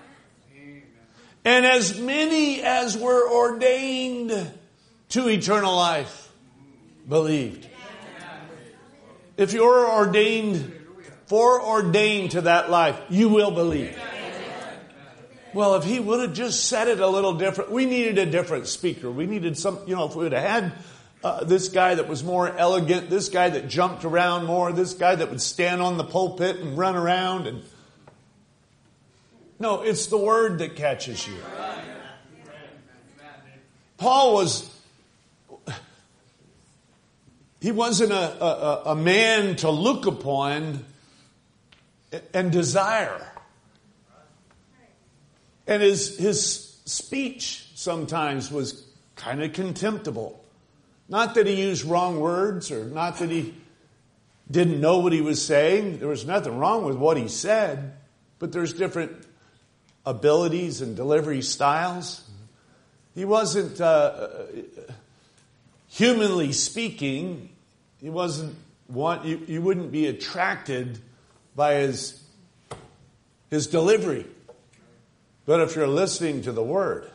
And as many as were ordained to eternal life believed. If you're ordained, foreordained to that life, you will believe. Well, if he would have just said it a little different, we needed a different speaker. We needed some, you know, if we would have had uh, this guy that was more elegant, this guy that jumped around more, this guy that would stand on the pulpit and run around and... No, it's the word that catches you. Paul was, he wasn't a, a, a man to look upon and desire. And his, his speech sometimes was kind of contemptible. Not that he used wrong words or not that he didn't know what he was saying. There was nothing wrong with what he said, but there's different abilities and delivery styles. He wasn't, uh, humanly speaking, he wasn't one, you, you wouldn't be attracted by his, his delivery. But if you're listening to the word,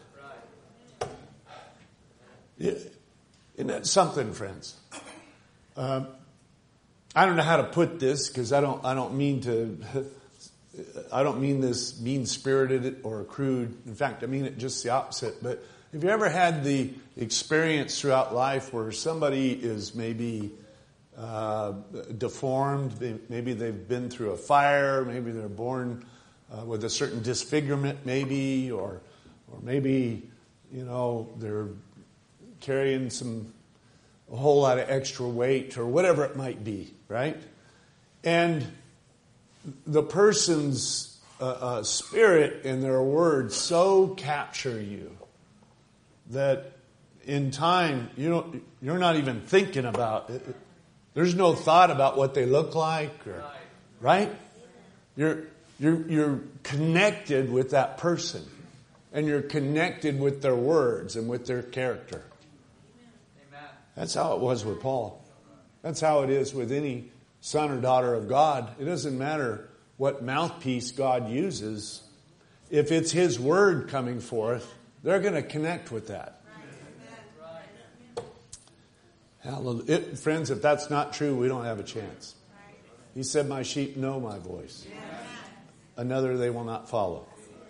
isn't that something, friends? Um, I don't know how to put this because I don't, I don't mean to I don't mean this mean-spirited or crude. In fact, I mean it just the opposite. But have you ever had the experience throughout life where somebody is maybe uh, deformed? They, maybe they've been through a fire. Maybe they're born uh, with a certain disfigurement, maybe, or or maybe, you know, they're carrying some a whole lot of extra weight or whatever it might be, right? And the person's uh, uh, spirit and their words so capture you that in time you don't, you're not even thinking about it. There's no thought about what they look like, or, right? You're you're you're connected with that person, and you're connected with their words and with their character. That's how it was with Paul. That's how it is with any son or daughter of God. It doesn't matter what mouthpiece God uses. If it's His word coming forth, they're going to connect with that. Hallelujah. It, friends, if that's not true, we don't have a chance. He said, my sheep know my voice. Another they will not follow.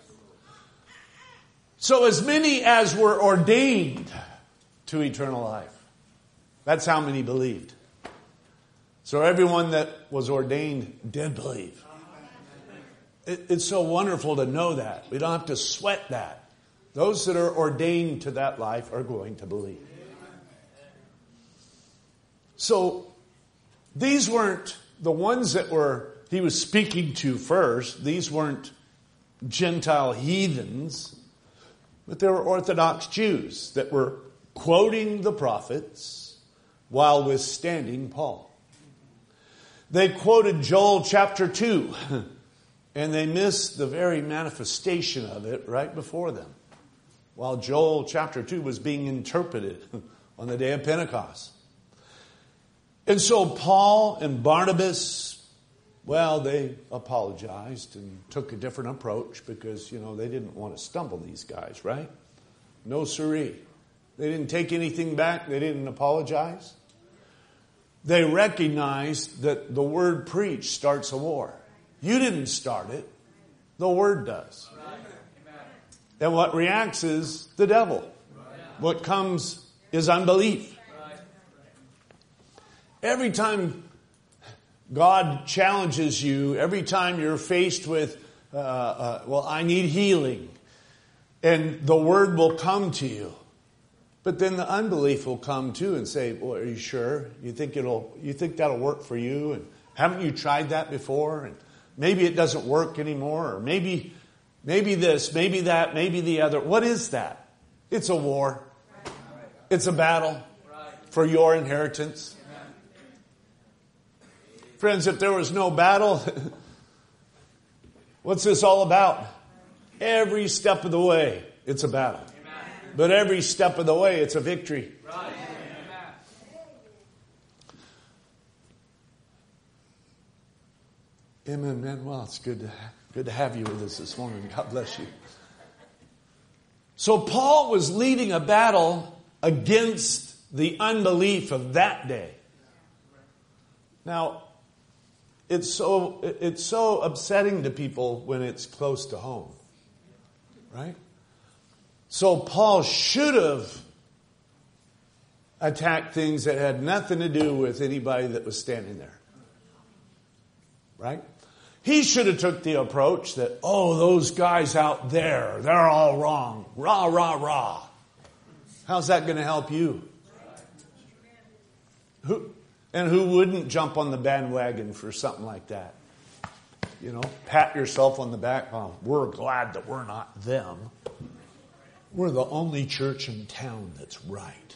So as many as were ordained to eternal life. That's how many believed. So everyone that was ordained did believe. It, it's so wonderful to know that. We don't have to sweat that. Those that are ordained to that life are going to believe. So these weren't the ones that were he was speaking to first. These weren't Gentile heathens, but they were Orthodox Jews that were quoting the prophets while withstanding Paul. They quoted Joel chapter two, and they missed the very manifestation of it right before them, while Joel chapter two was being interpreted on the day of Pentecost. And so Paul and Barnabas, well, they apologized and took a different approach because, you know, they didn't want to stumble these guys, right? No siree. They didn't take anything back. They didn't apologize. They recognized that the word preached starts a war. You didn't start it. The word does. And what reacts is the devil. What comes is unbelief. Every time God challenges you, every time you're faced with, uh, uh, well, I need healing, and the word will come to you. But then the unbelief will come too and say, well, are you sure? You think it'll, you think that'll work for you? And haven't you tried that before? And maybe it doesn't work anymore. Or maybe, maybe this, maybe that, maybe the other. What is that? It's a war. It's a battle for your inheritance. Friends, if there was no battle, what's this all about? Every step of the way, it's a battle. But every step of the way, it's a victory. Right. Amen, man. Well, it's good to, good to have you with us this morning. God bless you. So Paul was leading a battle against the unbelief of that day. Now, it's so it's so upsetting to people when it's close to home. Right? So Paul should have attacked things that had nothing to do with anybody that was standing there. Right? He should have took the approach that, oh, those guys out there, they're all wrong. Rah, rah, rah. How's that going to help you? Who, and who wouldn't jump on the bandwagon for something like that? You know, pat yourself on the back. Oh, we're glad that we're not them. We're the only church in town that's right.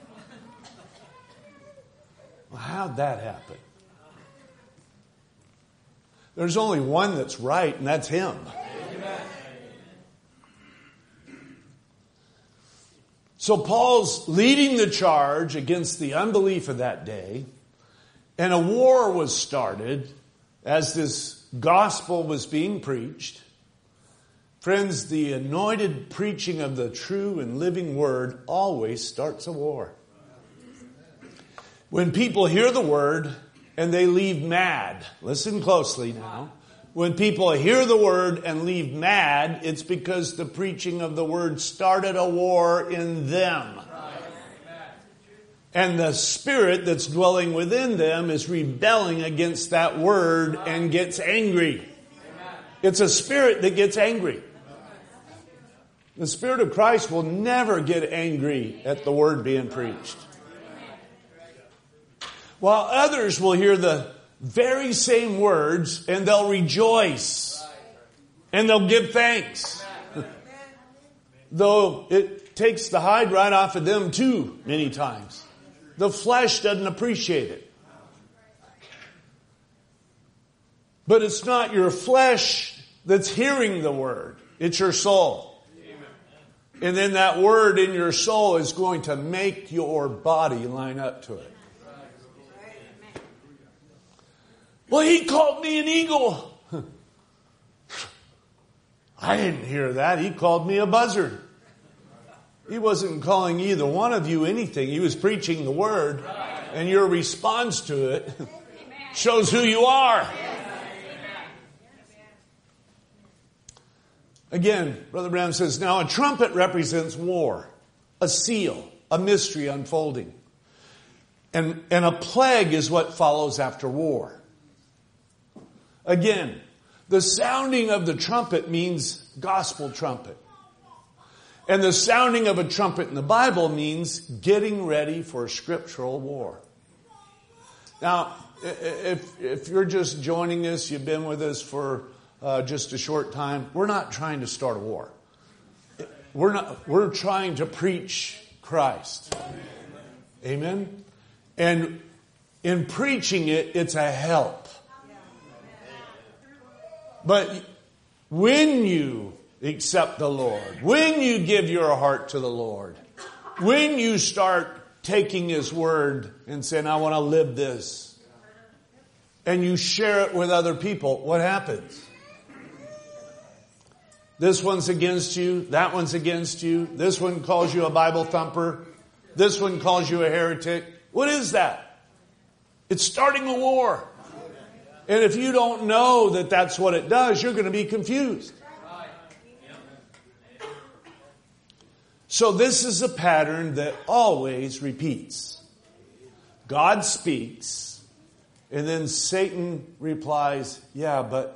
Well, how'd that happen? There's only one that's right, and that's him. Amen. So Paul's leading the charge against the unbelief of that day, and a war was started as this gospel was being preached. Friends, the anointed preaching of the true and living word always starts a war. When people hear the word and they leave mad, listen closely now, When people hear the word and leave mad, it's because the preaching of the word started a war in them. And the spirit that's dwelling within them is rebelling against that word and gets angry. It's a spirit that gets angry. The Spirit of Christ will never get angry at the word being preached. While others will hear the very same words and they'll rejoice and they'll give thanks. Though it takes the hide right off of them too many times. The flesh doesn't appreciate it. But it's not your flesh that's hearing the word. It's your soul. And then that word in your soul is going to make your body line up to it. Well, he called me an eagle. I didn't hear that. He called me a buzzard. He wasn't calling either one of you anything. He was preaching the word. And your response to it shows who you are. Again, Brother Branham says, now a trumpet represents war, a seal, a mystery unfolding. And, and a plague is what follows after war. Again, the sounding of the trumpet means gospel trumpet. And the sounding of a trumpet in the Bible means getting ready for scriptural war. Now, if, if you're just joining us, you've been with us for Uh, just a short time. We're not trying to start a war. We're not. We're trying to preach Christ. Amen. And in preaching it, it's a help. But when you accept the Lord, when you give your heart to the Lord, when you start taking His word and saying, I want to live this, and you share it with other people, what happens? This one's against you. That one's against you. This one calls you a Bible thumper. This one calls you a heretic. What is that? It's starting a war. And if you don't know that that's what it does, you're going to be confused. So this is a pattern that always repeats. God speaks, and then Satan replies, yeah, but...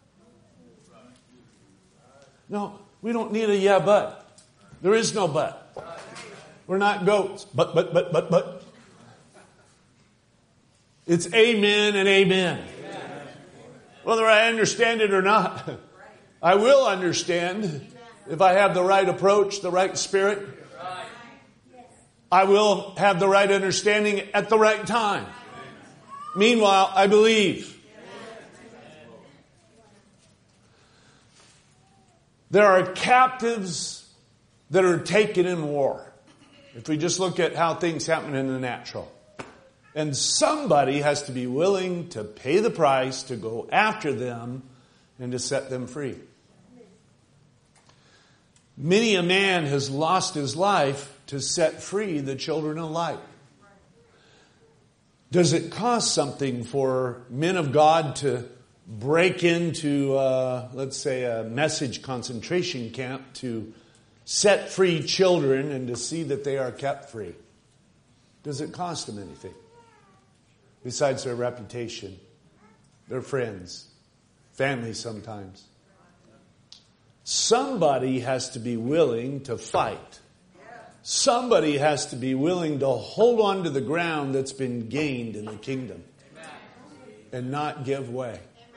No, we don't need a yeah, but. There is no but. We're not goats. But, but, but, but, but. It's amen and amen. Amen. Whether I understand it or not, I will understand if I have the right approach, the right spirit. I will have the right understanding at the right time. Meanwhile, I believe. There are captives that are taken in war. If we just look at how things happen in the natural. And somebody has to be willing to pay the price to go after them and to set them free. Many a man has lost his life to set free the children of light. Does it cost something for men of God to break into, uh, let's say, a message concentration camp to set free children and to see that they are kept free? Does it cost them anything? Besides their reputation, their friends, family sometimes. Somebody has to be willing to fight. Somebody has to be willing to hold on to the ground that's been gained in the kingdom and not give way.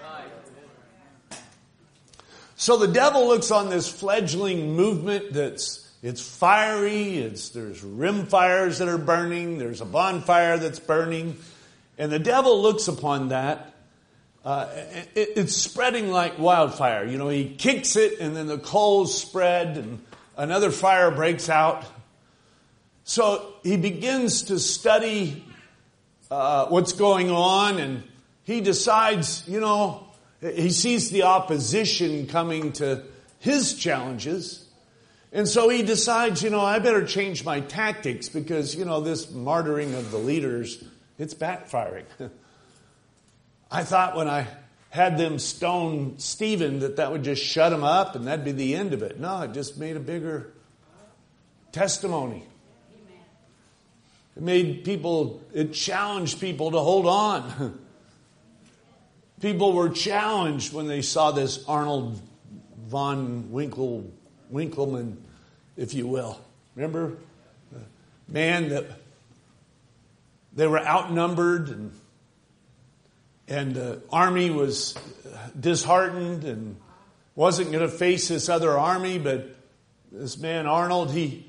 So the devil looks on this fledgling movement that's, it's fiery, it's, there's rim fires that are burning, there's a bonfire that's burning, and the devil looks upon that. Uh, it, it's spreading like wildfire. You know, he kicks it and then the coals spread and another fire breaks out. So he begins to study uh, what's going on, and he decides, you know, he sees the opposition coming to his challenges. And so he decides, you know, I better change my tactics because, you know, this martyring of the leaders, it's backfiring. I thought when I had them stone Stephen, that that would just shut him up and that'd be the end of it. No, it just made a bigger testimony. It made people, it challenged people to hold on. People were challenged when they saw this Arnold von Winkle, Winkleman, if you will. Remember? The man that they were outnumbered and and the army was disheartened and wasn't going to face this other army, but this man Arnold, he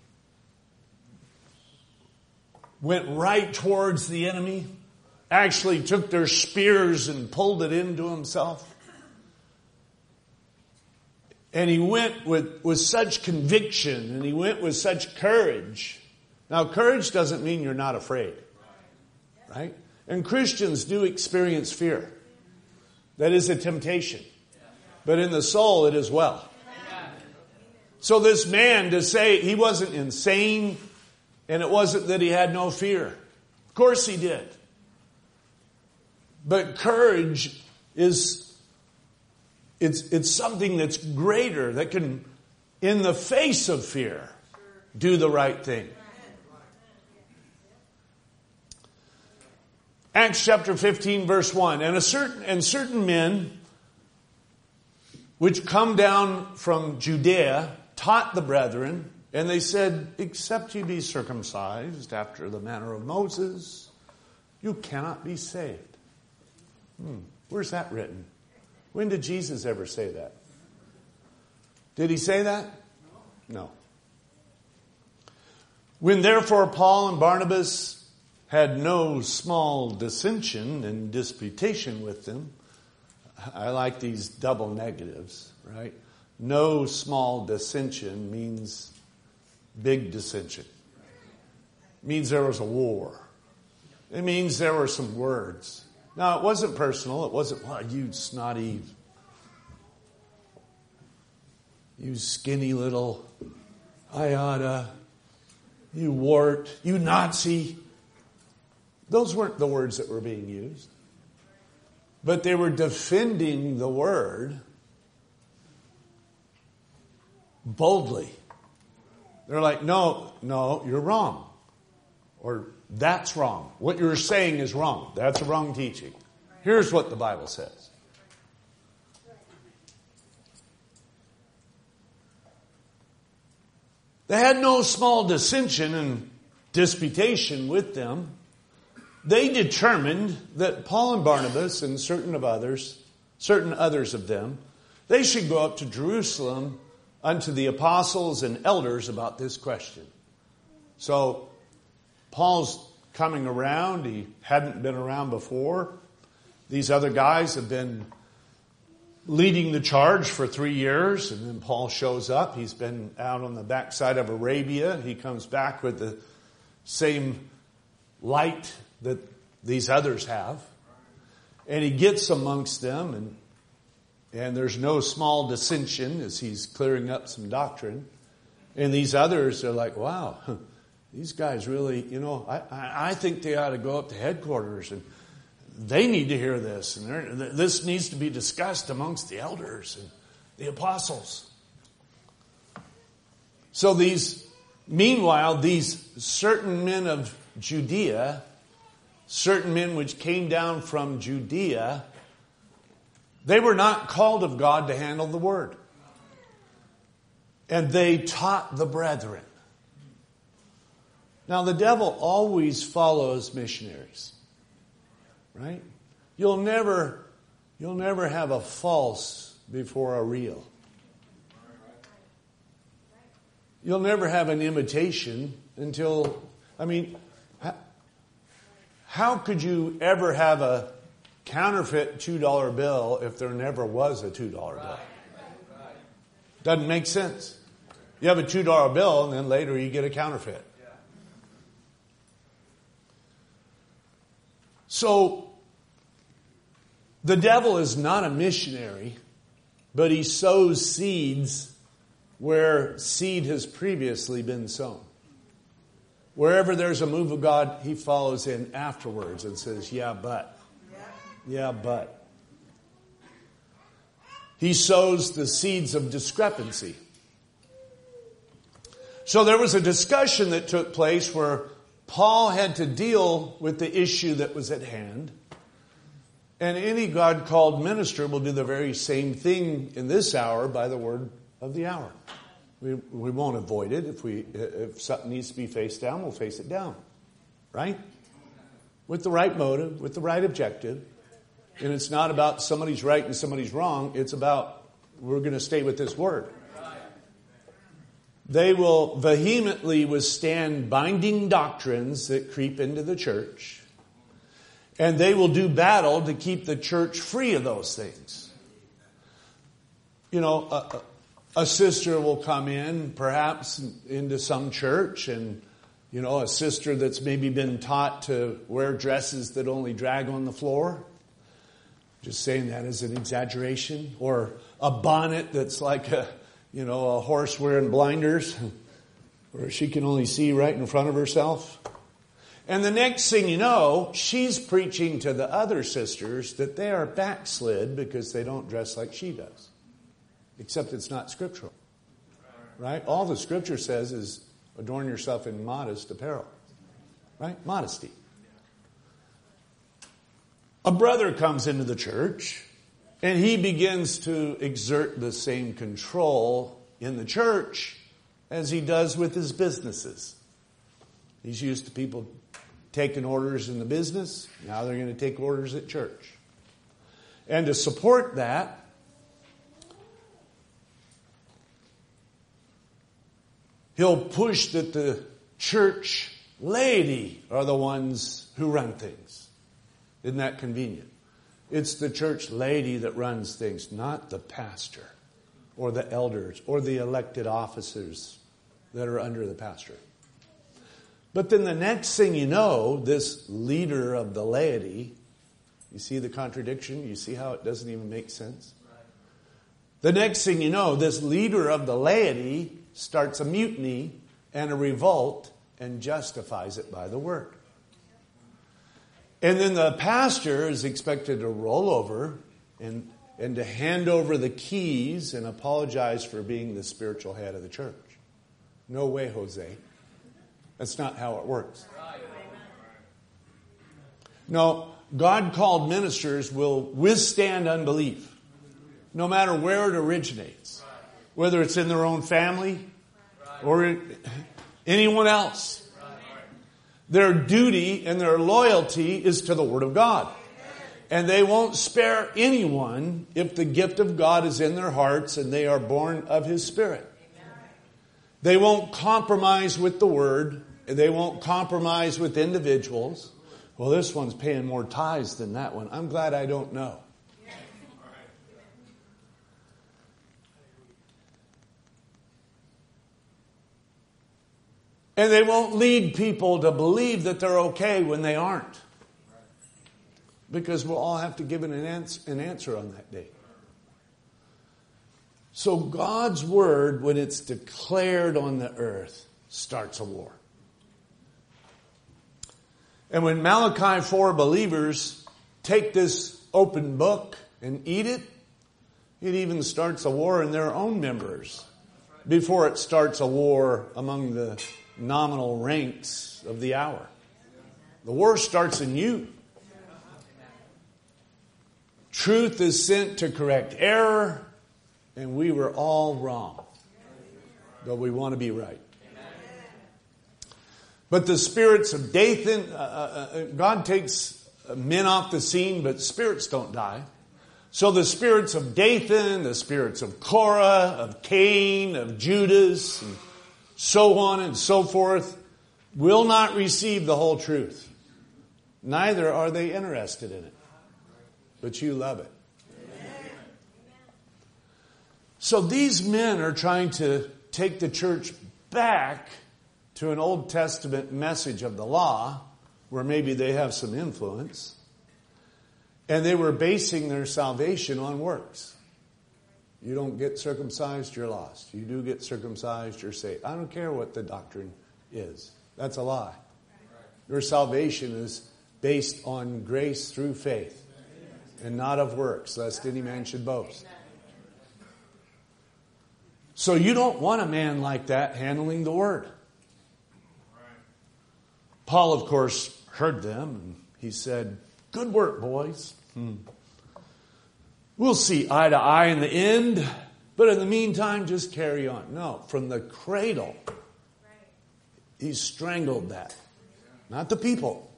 went right towards the enemy, actually took their spears and pulled it into himself. And he went with, with such conviction, and he went with such courage. Now, courage doesn't mean you're not afraid, right? And Christians do experience fear. That is a temptation. But in the soul, it is well. So this man, to say he wasn't insane, and it wasn't that he had no fear. Of course he did. But courage is, it's, it's something that's greater, that can, in the face of fear, do the right thing. Acts chapter fifteen, verse one. And a certain and certain men which come down from Judea taught the brethren, and they said, except ye be circumcised after the manner of Moses, you cannot be saved. Hmm. Where's that written? When did Jesus ever say that? Did he say that? No. When therefore Paul and Barnabas had no small dissension and disputation with them. I like these double negatives, right? No small dissension means big dissension. It means there was a war. It means there were some words. Now, it wasn't personal. It wasn't, well, you snotty, you skinny little iota, you wart, you Nazi. Those weren't the words that were being used. But they were defending the word boldly. They're like, no, no, you're wrong. Or that's wrong. What you're saying is wrong. That's a wrong teaching. Here's what the Bible says. They had no small dissension and disputation with them. They determined that Paul and Barnabas and certain of others, certain others of them, they should go up to Jerusalem unto the apostles and elders about this question. So Paul's coming around. He hadn't been around before. These other guys have been leading the charge for three years. And then Paul shows up. He's been out on the backside of Arabia. He comes back with the same light that these others have. And he gets amongst them, and and there's no small dissension as he's clearing up some doctrine. And these others are like, wow, these guys really, you know, I, I think they ought to go up to headquarters, and they need to hear this. And this needs to be discussed amongst the elders and the apostles. So these, meanwhile, these certain men of Judea, certain men which came down from Judea, they were not called of God to handle the word. And they taught the brethren. Now the devil always follows missionaries. Right? You'll never, you'll never have a false before a real. You'll never have an imitation until, I mean, how could you ever have a counterfeit two dollar bill if there never was a two dollar bill? Doesn't make sense. You have a two dollar bill and then later you get a counterfeit. So, the devil is not a missionary, but he sows seeds where seed has previously been sown. Wherever there's a move of God, he follows in afterwards and says, yeah, but. Yeah, but. He sows the seeds of discrepancy. So there was a discussion that took place where Paul had to deal with the issue that was at hand. And any God-called minister will do the very same thing in this hour by the word of the hour. We, we won't avoid it. If we if something needs to be faced down, we'll face it down. Right? With the right motive, with the right objective. And it's not about somebody's right and somebody's wrong. It's about we're going to stay with this word. They will vehemently withstand binding doctrines that creep into the church. And they will do battle to keep the church free of those things. You know, a, a sister will come in, perhaps into some church, and, you know, a sister that's maybe been taught to wear dresses that only drag on the floor. Just saying that as an exaggeration. Or a bonnet that's like a, you know, a horse wearing blinders, where she can only see right in front of herself. And the next thing you know, she's preaching to the other sisters that they are backslid because they don't dress like she does. Except it's not scriptural. Right? All the scripture says is adorn yourself in modest apparel. Right? Modesty. A brother comes into the church and he begins to exert the same control in the church as he does with his businesses. He's used to people taking orders in the business. Now they're going to take orders at church. And to support that, he'll push that the church laity are the ones who run things. Isn't that convenient? It's the church laity that runs things, not the pastor or the elders or the elected officers that are under the pastor. But then the next thing you know, this leader of the laity, you see the contradiction? You see how it doesn't even make sense? The next thing you know, this leader of the laity starts a mutiny and a revolt and justifies it by the word. And then the pastor is expected to roll over and, and to hand over the keys and apologize for being the spiritual head of the church. No way, Jose. That's not how it works. No, God-called ministers will withstand unbelief, no matter where it originates. Whether it's in their own family or anyone else. Their duty and their loyalty is to the Word of God. And they won't spare anyone if the gift of God is in their hearts and they are born of His Spirit. They won't compromise with the Word. They won't compromise with individuals. Well, this one's paying more tithes than that one. I'm glad I don't know. And they won't lead people to believe that they're okay when they aren't. Because we'll all have to give an answer on that day. So God's word, when it's declared on the earth, starts a war. And when Malachi four believers take this open book and eat it, it even starts a war in their own members before it starts a war among the nominal ranks of the hour. The war starts in you. Truth is sent to correct error, and we were all wrong. But we want to be right. But the spirits of Dathan, uh, uh, God takes men off the scene, but spirits don't die. So the spirits of Dathan, the spirits of Korah, of Cain, of Judas, and so on and so forth, will not receive the whole truth. Neither are they interested in it. But you love it. So these men are trying to take the church back to an Old Testament message of the law, where maybe they have some influence. And they were basing their salvation on works. You don't get circumcised, you're lost. You do get circumcised, you're saved. I don't care what the doctrine is. That's a lie. Your salvation is based on grace through faith and not of works, lest any man should boast. So you don't want a man like that handling the word. Paul, of course, heard them, and he said, good work, boys. Hmm. We'll see eye to eye in the end, but in the meantime, just carry on. No, from the cradle, he strangled that. Not the people.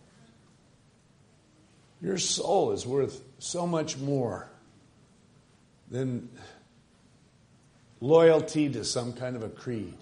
Your soul is worth so much more than loyalty to some kind of a creed.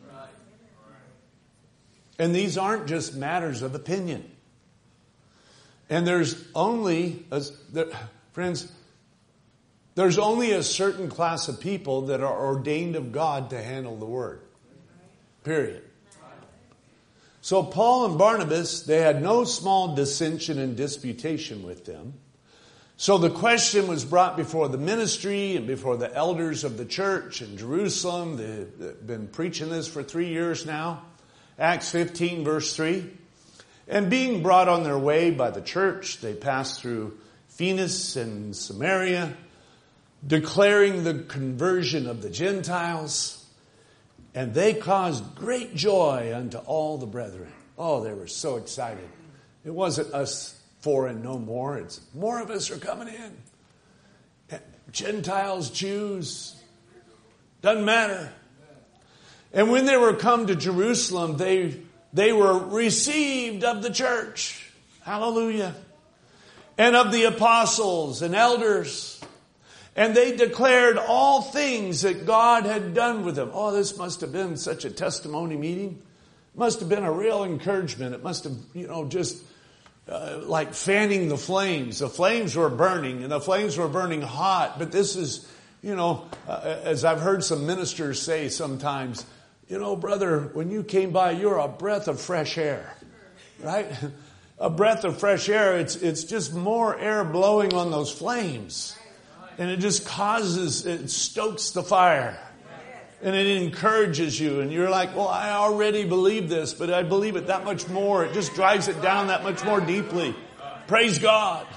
And these aren't just matters of opinion. And there's only, a, there, friends, there's only a certain class of people that are ordained of God to handle the word. Period. So Paul and Barnabas, they had no small dissension and disputation with them. So the question was brought before the ministry and before the elders of the church in Jerusalem. They've been preaching this for three years now. Acts fifteen, verse three. And being brought on their way by the church, they passed through Phoenix and Samaria, declaring the conversion of the Gentiles. And they caused great joy unto all the brethren. Oh, they were so excited. It wasn't us four and no more. It's more of us are coming in. Gentiles, Jews, doesn't matter. And when they were come to Jerusalem, they, they were received of the church. Hallelujah. And of the apostles and elders. And they declared all things that God had done with them. Oh, this must have been such a testimony meeting. It must have been a real encouragement. It must have, you know, just uh, like fanning the flames. The flames were burning, and the flames were burning hot. But this is, you know, uh, as I've heard some ministers say sometimes, you know, brother, when you came by, you're a breath of fresh air, right? A breath of fresh air. It's it's just more air blowing on those flames. And it just causes, it stokes the fire. And it encourages you. And you're like, well, I already believe this, but I believe it that much more. It just drives it down that much more deeply. Praise God.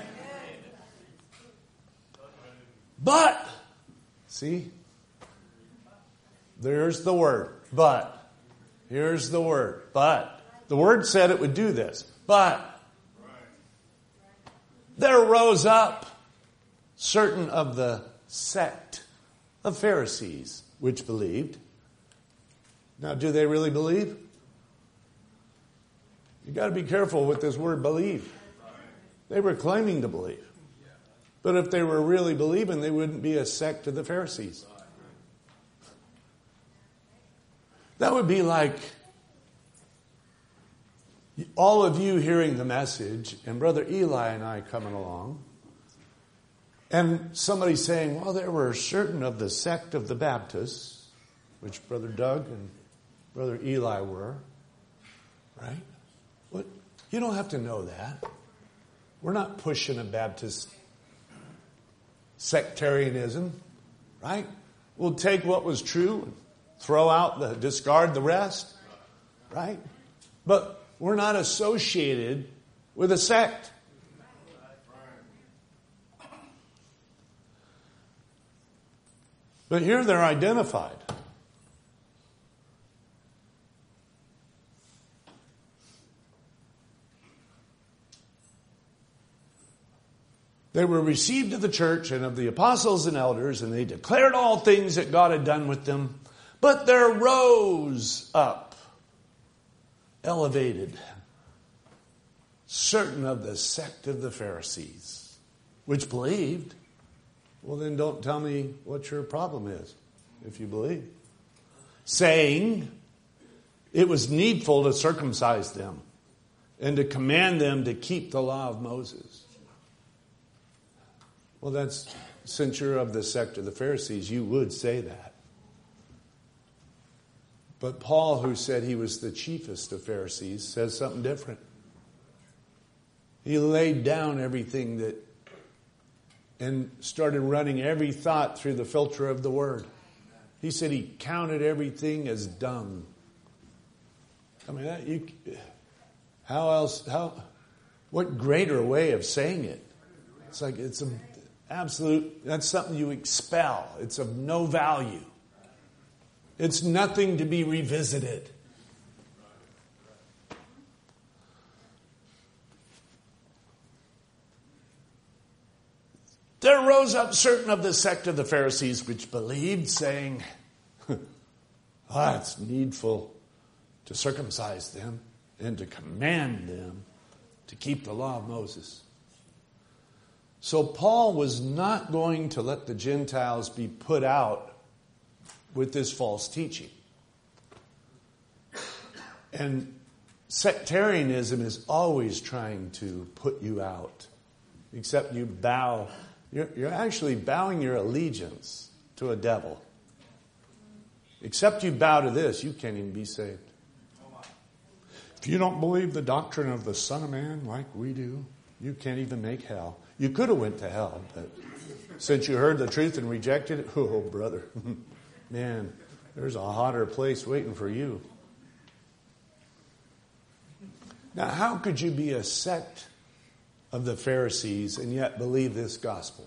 But, see, there's the word. But, here's the word. But, the word said it would do this. But, there rose up certain of the sect of Pharisees, which believed. Now, do they really believe? You got to be careful with this word believe. They were claiming to believe. But if they were really believing, they wouldn't be a sect of the Pharisees. That would be like all of you hearing the message and Brother Eli and I coming along. And somebody saying, well, there were certain of the sect of the Baptists, which Brother Doug and Brother Eli were, right? What? You don't have to know that. We're not pushing a Baptist sectarianism, right? We'll take what was true and throw out the, discard the rest, right? But we're not associated with a sect. But here they're identified. They were received of the church and of the apostles and elders, and they declared all things that God had done with them. But there rose up, elevated, certain of the sect of the Pharisees, which believed. Well, then don't tell me what your problem is, if you believe. Saying, it was needful to circumcise them and to command them to keep the law of Moses. Well, that's, since you're of the sect of the Pharisees, you would say that. But Paul, who said he was the chiefest of Pharisees, says something different. He laid down everything that and started running every thought through the filter of the Word. He said he counted everything as dung. I mean, that, you, how else, how, what greater way of saying it? It's like, it's an absolute, that's something you expel. It's of no value. It's nothing to be revisited. There rose up certain of the sect of the Pharisees which believed, saying, ah, it's needful to circumcise them and to command them to keep the law of Moses. So Paul was not going to let the Gentiles be put out with this false teaching. And sectarianism is always trying to put you out, except you bow. You're, you're actually bowing your allegiance to a devil. Except you bow to this, you can't even be saved. If you don't believe the doctrine of the Son of Man like we do, you can't even make hell. You could have went to hell, but since you heard the truth and rejected it, oh, brother, man, there's a hotter place waiting for you. Now, how could you be a sect of the Pharisees and yet believe this gospel?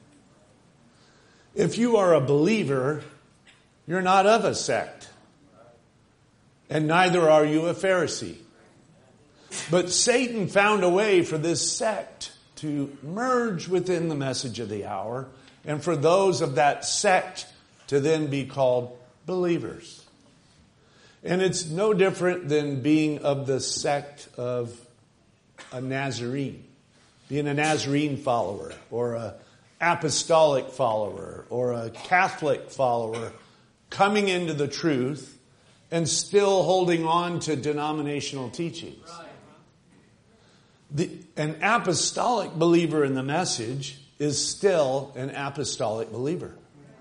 If you are a believer, you're not of a sect, and neither are you a Pharisee. But Satan found a way for this sect to merge within the message of the hour, and for those of that sect to then be called believers. And it's no different than being of the sect of a Nazarene, being a Nazarene follower, or a apostolic follower, or a Catholic follower, coming into the truth and still holding on to denominational teachings. The, an apostolic believer in the message is still an apostolic believer.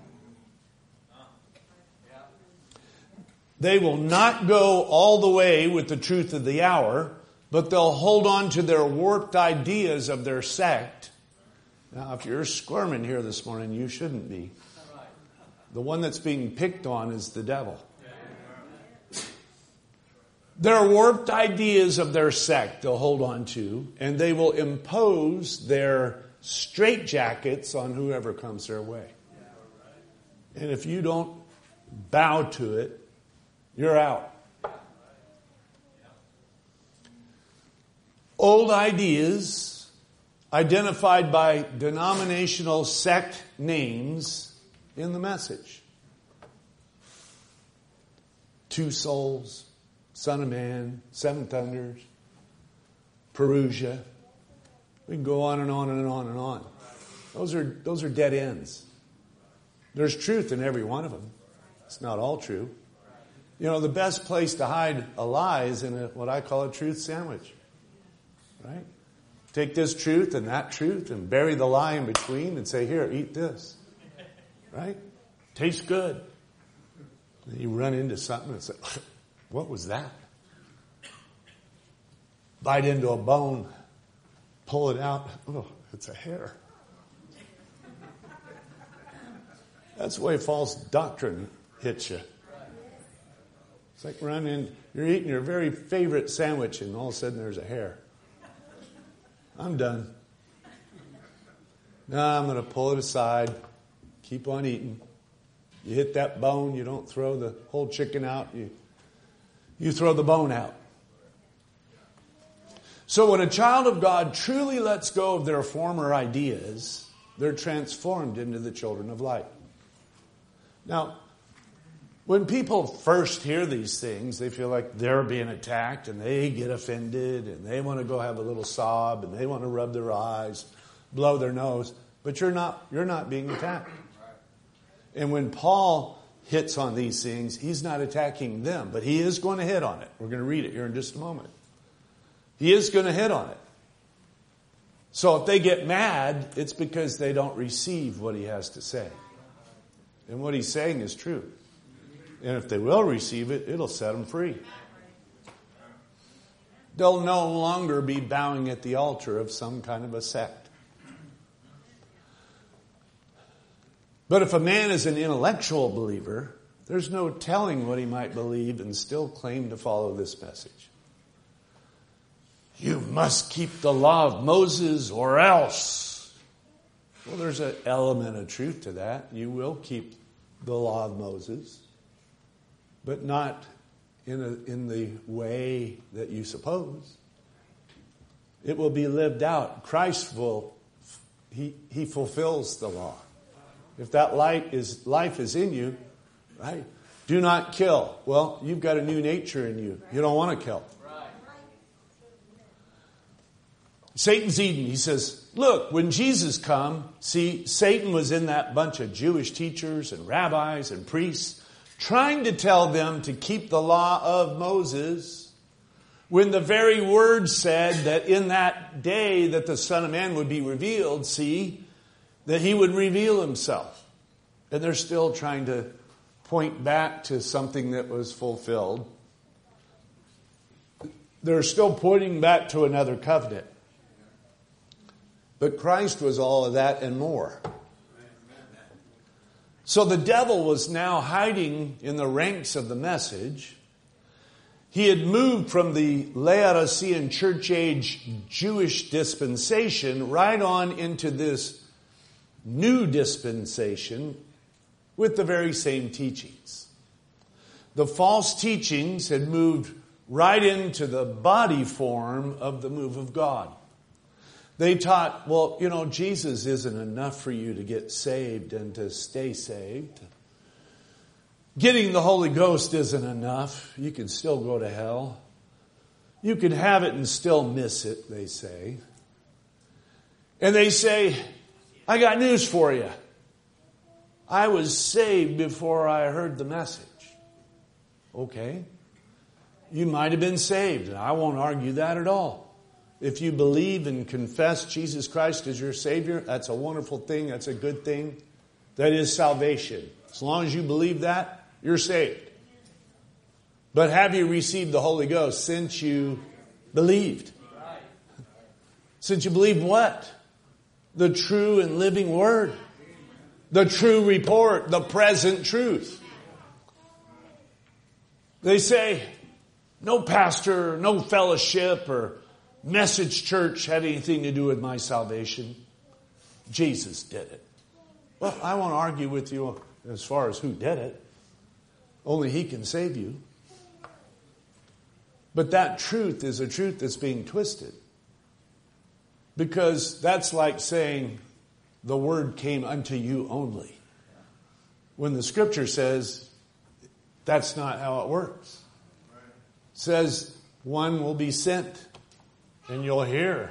They will not go all the way with the truth of the hour, but they'll hold on to their warped ideas of their sect. Now, if you're squirming here this morning, you shouldn't be. The one that's being picked on is the devil. Their warped ideas of their sect they'll hold on to, and they will impose their straitjackets on whoever comes their way. And if you don't bow to it, you're out. Old ideas identified by denominational sect names in the message. Two souls, Son of Man, Seven Thunders, Perusia. We can go on and on and on and on. Those are, those are dead ends. There's truth in every one of them. It's not all true. You know, the best place to hide a lie is in a, what I call a truth sandwich. Right? Take this truth and that truth and bury the lie in between and say, here, eat this. Right? Tastes good. Then you run into something and say, what was that? Bite into a bone, pull it out. Oh, it's a hair. That's the way false doctrine hits you. It's like running, you're eating your very favorite sandwich and all of a sudden there's a hair. I'm done. Now I'm going to pull it aside, keep on eating. You hit that bone, you don't throw the whole chicken out, you, you throw the bone out. So when a child of God truly lets go of their former ideas, they're transformed into the children of light. Now, when people first hear these things, they feel like they're being attacked and they get offended and they want to go have a little sob and they want to rub their eyes, blow their nose. But you're not, you're not being attacked. And when Paul hits on these things, he's not attacking them, but he is going to hit on it. We're going to read it here in just a moment. He is going to hit on it. So if they get mad, it's because they don't receive what he has to say. And what he's saying is true. And if they will receive it, it'll set them free. They'll no longer be bowing at the altar of some kind of a sect. But if a man is an intellectual believer, there's no telling what he might believe and still claim to follow this message. You must keep the law of Moses or else. Well, there's an element of truth to that. You will keep the law of Moses. but not in a, in the way that you suppose. It will be lived out. Christ will, he, he fulfills the law. If that light is, life is in you, right? Do not kill. Well, you've got a new nature in you. You don't want to kill. Satan's Eden. He says, look, when Jesus come, see, Satan was in that bunch of Jewish teachers and rabbis and priests trying to tell them to keep the law of Moses, when the very word said that in that day that the Son of Man would be revealed, see, that he would reveal himself. And they're still trying to point back to something that was fulfilled. They're still pointing back to another covenant. But Christ was all of that and more. So the devil was now hiding in the ranks of the message. He had moved from the Laodicean church age Jewish dispensation right on into this new dispensation with the very same teachings. The false teachings had moved right into the body form of the move of God. They taught, well, you know, Jesus isn't enough for you to get saved and to stay saved. Getting the Holy Ghost isn't enough. You can still go to hell. You can have it and still miss it, they say. And they say, I got news for you. I was saved before I heard the message. Okay. You might have been saved, and I won't argue that at all. If you believe and confess Jesus Christ as your Savior, that's a wonderful thing. That's a good thing. That is salvation. As long as you believe that, you're saved. But have you received the Holy Ghost since you believed? Since you believed what? The true and living Word. The true report. The present truth. They say, no pastor, no fellowship, or message church had anything to do with my salvation. Jesus did it. Well, I won't argue with you as far as who did it. Only He can save you. But that truth is a truth that's being twisted. Because that's like saying the word came unto you only. When the scripture says that's not how it works. It says one will be sent. And you'll hear.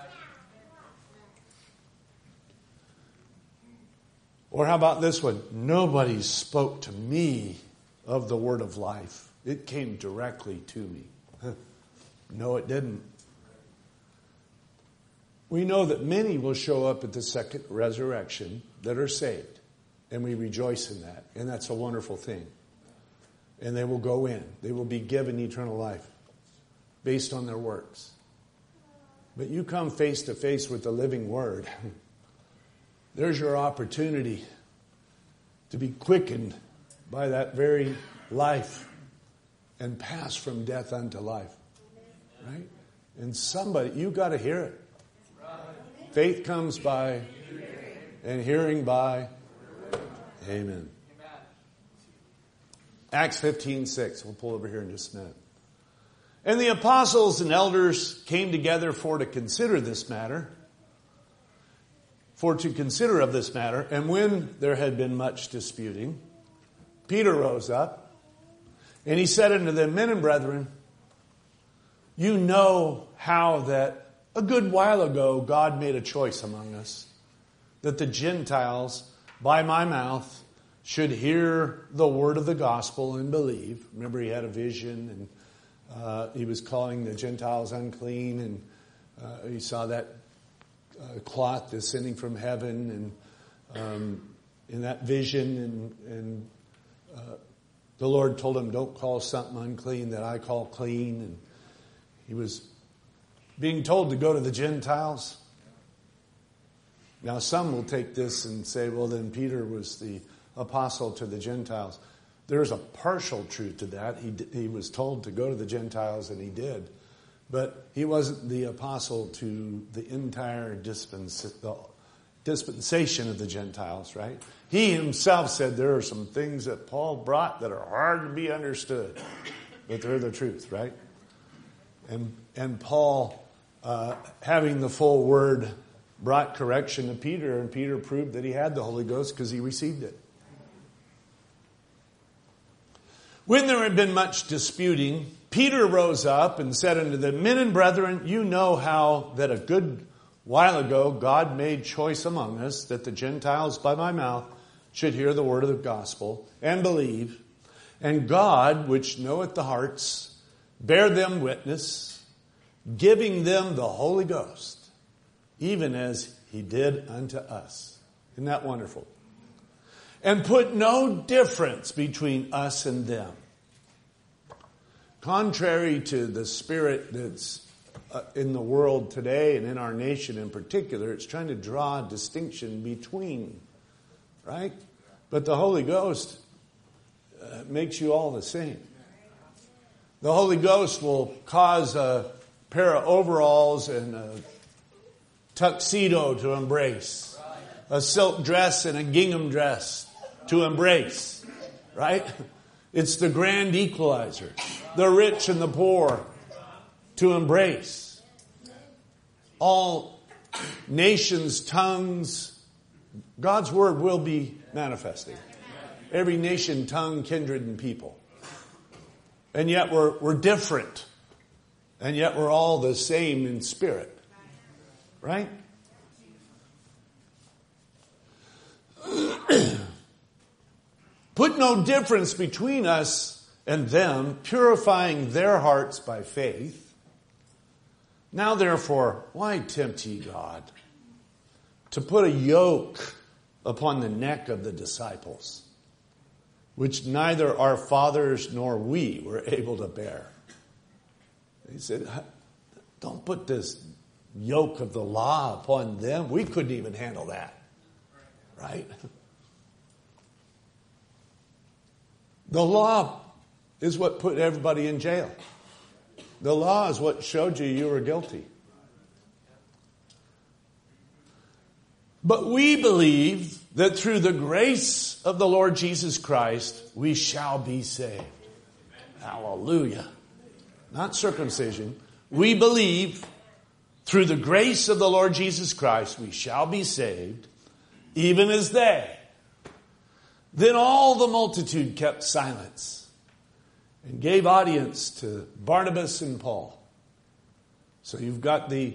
Or how about this one? Nobody spoke to me of the word of life. It came directly to me. No, it didn't. We know that many will show up at the second resurrection that are saved. And we rejoice in that. And that's a wonderful thing. And they will go in. They will be given eternal life based on their works. But you come face to face with the living Word. There's your opportunity to be quickened by that very life and pass from death unto life. Right? And somebody, you got to hear it. Faith comes by and hearing by. Amen. Acts fifteen six. We'll pull over here in just a minute. And the apostles and elders came together for to consider this matter, for to consider of this matter. And when there had been much disputing, Peter rose up, and he said unto them, Men and brethren, you know how that a good while ago God made a choice among us, that the Gentiles, by my mouth, should hear the word of the gospel and believe. Remember, he had a vision, and Uh, he was calling the Gentiles unclean, and uh, he saw that uh, cloth descending from heaven, and um, in that vision, and, and uh, the Lord told him, don't call something unclean that I call clean. And he was being told to go to the Gentiles. Now some will take this and say, well, then Peter was the apostle to the Gentiles. There's a partial truth to that. He he was told to go to the Gentiles, and he did. But he wasn't the apostle to the entire dispensation, the dispensation of the Gentiles, right? He himself said there are some things that Paul brought that are hard to be understood, but they're the truth, right? And and Paul, uh, having the full word, brought correction to Peter, and Peter proved that he had the Holy Ghost because he received it. When there had been much disputing, Peter rose up and said unto them, Men and brethren, you know how that a good while ago God made choice among us that the Gentiles by my mouth should hear the word of the gospel and believe. And God, which knoweth the hearts, bare them witness, giving them the Holy Ghost, even as he did unto us. Isn't that wonderful? And put no difference between us and them. Contrary to the spirit that's uh, in the world today and in our nation in particular, it's trying to draw a distinction between, right? But the Holy Ghost uh, makes you all the same. The Holy Ghost will cause a pair of overalls and a tuxedo to embrace, a silk dress and a gingham dress to embrace, right? It's the grand equalizer, the rich and the poor to embrace. All nations, tongues, God's word will be manifesting. Every nation, tongue, kindred, and people. And yet we're, we're different. And yet we're all the same in spirit. Right? Put no difference between us and them, purifying their hearts by faith. Now therefore, why tempt ye God to put a yoke upon the neck of the disciples, which neither our fathers nor we were able to bear? He said, don't put this yoke of the law upon them. We couldn't even handle that. Right? The law is what put everybody in jail. The law is what showed you you were guilty. But we believe that through the grace of the Lord Jesus Christ, we shall be saved. Hallelujah. Not circumcision. We believe through the grace of the Lord Jesus Christ, we shall be saved, even as they. Then all the multitude kept silence and gave audience to Barnabas and Paul. So you've got the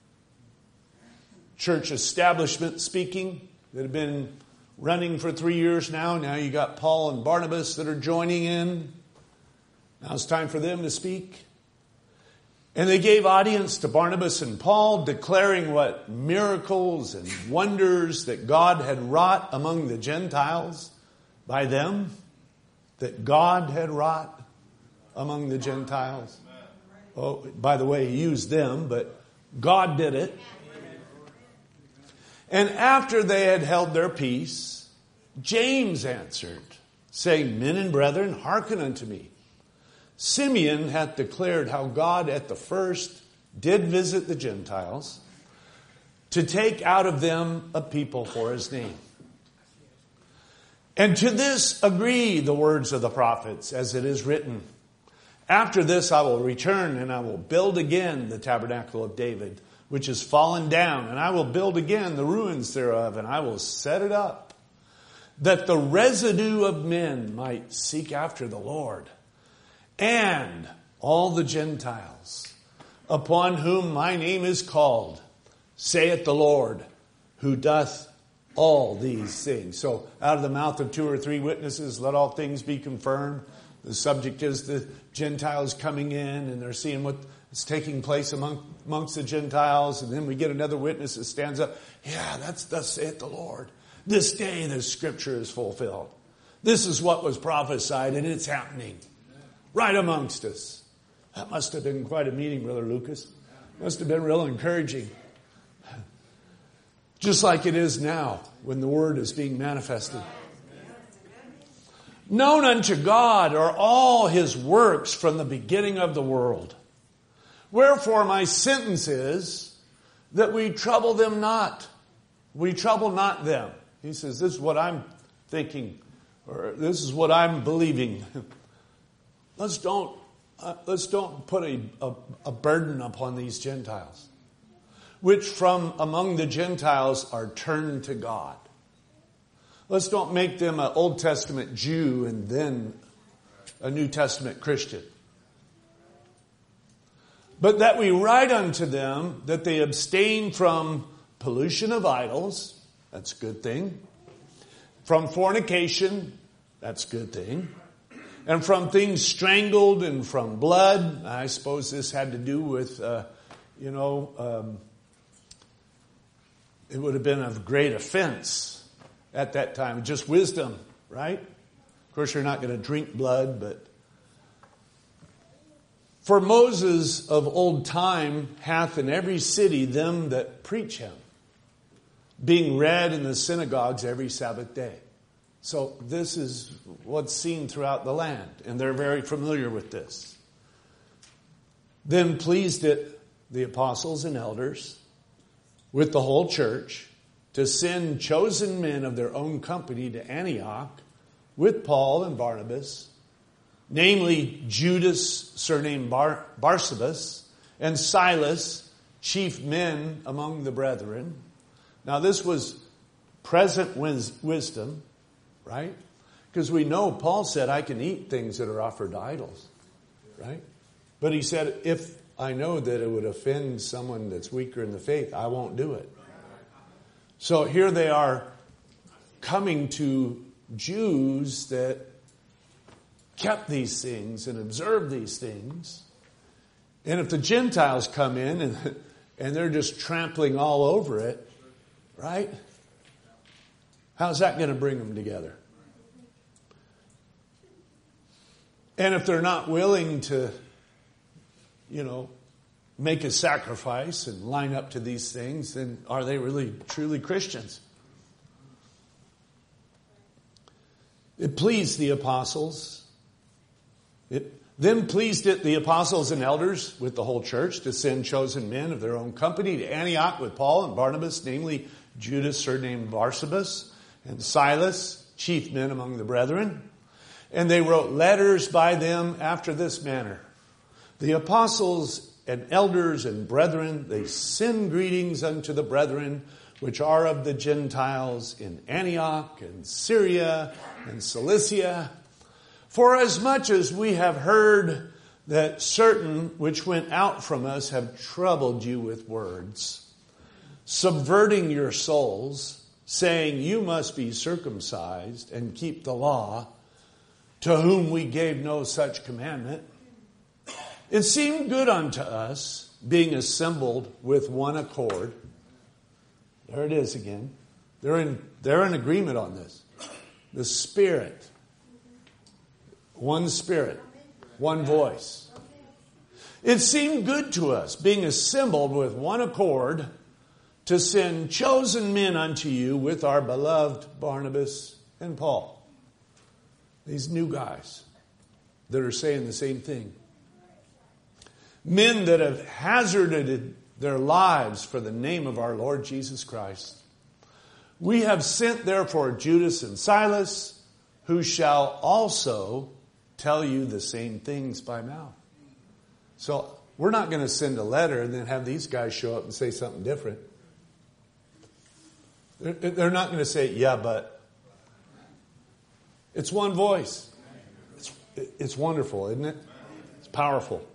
church establishment speaking that have been running for three years now. Now you got Paul and Barnabas that are joining in. Now it's time for them to speak. And they gave audience to Barnabas and Paul, declaring what miracles and wonders that God had wrought among the Gentiles by them, that God had wrought among the Gentiles. Oh, by the way, he used them, but God did it. And after they had held their peace, James answered, saying, Men and brethren, hearken unto me. Simeon hath declared how God at the first did visit the Gentiles to take out of them a people for his name. And to this agree the words of the prophets, as it is written, After this I will return, and I will build again the tabernacle of David, which is fallen down, and I will build again the ruins thereof, and I will set it up, that the residue of men might seek after the Lord, and all the Gentiles, upon whom my name is called, saith the Lord, who doth all these things. So out of the mouth of two or three witnesses, let all things be confirmed. The subject is the Gentiles coming in, and they're seeing what is taking place among, amongst the Gentiles. And then we get another witness that stands up. Yeah, that's thus saith the Lord. This day the scripture is fulfilled. This is what was prophesied, and it's happening right amongst us. That must have been quite a meeting, Brother Lucas. Must have been real encouraging. Just like it is now when the word is being manifested. Known unto God are all his works from the beginning of the world. Wherefore my sentence is that we trouble them not, We trouble not them. He says, this is what I'm thinking, or this is what I'm believing. Let's don't, uh, let's don't put a, a, a burden upon these Gentiles, which from among the Gentiles are turned to God. Let's don't make them an Old Testament Jew and then a New Testament Christian. But that we write unto them that they abstain from pollution of idols, that's a good thing. From fornication, that's a good thing. And from things strangled and from blood. I suppose this had to do with, uh, you know, um, it would have been of great offense at that time. Just wisdom, right? Of course, you're not going to drink blood, but for Moses of old time hath in every city them that preach him, being read in the synagogues every Sabbath day. So this is what's seen throughout the land, and they're very familiar with this. Then pleased it the apostles and elders with the whole church to send chosen men of their own company to Antioch with Paul and Barnabas, namely Judas, surnamed Bar- Barsabas, and Silas, chief men among the brethren. Now this was present wis- wisdom, right? Because we know Paul said, I can eat things that are offered to idols, right? But he said, if I know that it would offend someone that's weaker in the faith, I won't do it. So here they are coming to Jews that kept these things and observed these things. And if the Gentiles come in and, and they're just trampling all over it, right? How's that going to bring them together? And if they're not willing to, you know, make a sacrifice and line up to these things, then are they really truly Christians? It pleased the apostles. It then pleased it the apostles and elders with the whole church to send chosen men of their own company to Antioch with Paul and Barnabas, namely Judas, surnamed Barsabas, and Silas, chief men among the brethren. And they wrote letters by them after this manner. The apostles and elders and brethren, they send greetings unto the brethren which are of the Gentiles in Antioch and Syria and Cilicia. For as much as we have heard that certain which went out from us have troubled you with words, subverting your souls, saying you must be circumcised and keep the law, to whom we gave no such commandment, it seemed good unto us, being assembled with one accord. There it is again. They're in, they're in agreement on this. The Spirit. One Spirit. One voice. It seemed good to us, being assembled with one accord, to send chosen men unto you with our beloved Barnabas and Paul. These new guys that are saying the same thing. Men that have hazarded their lives for the name of our Lord Jesus Christ. We have sent therefore Judas and Silas, who shall also tell you the same things by mouth. So we're not going to send a letter and then have these guys show up and say something different. They're not going to say, yeah, but. It's one voice. It's, it's wonderful, isn't it? It's powerful.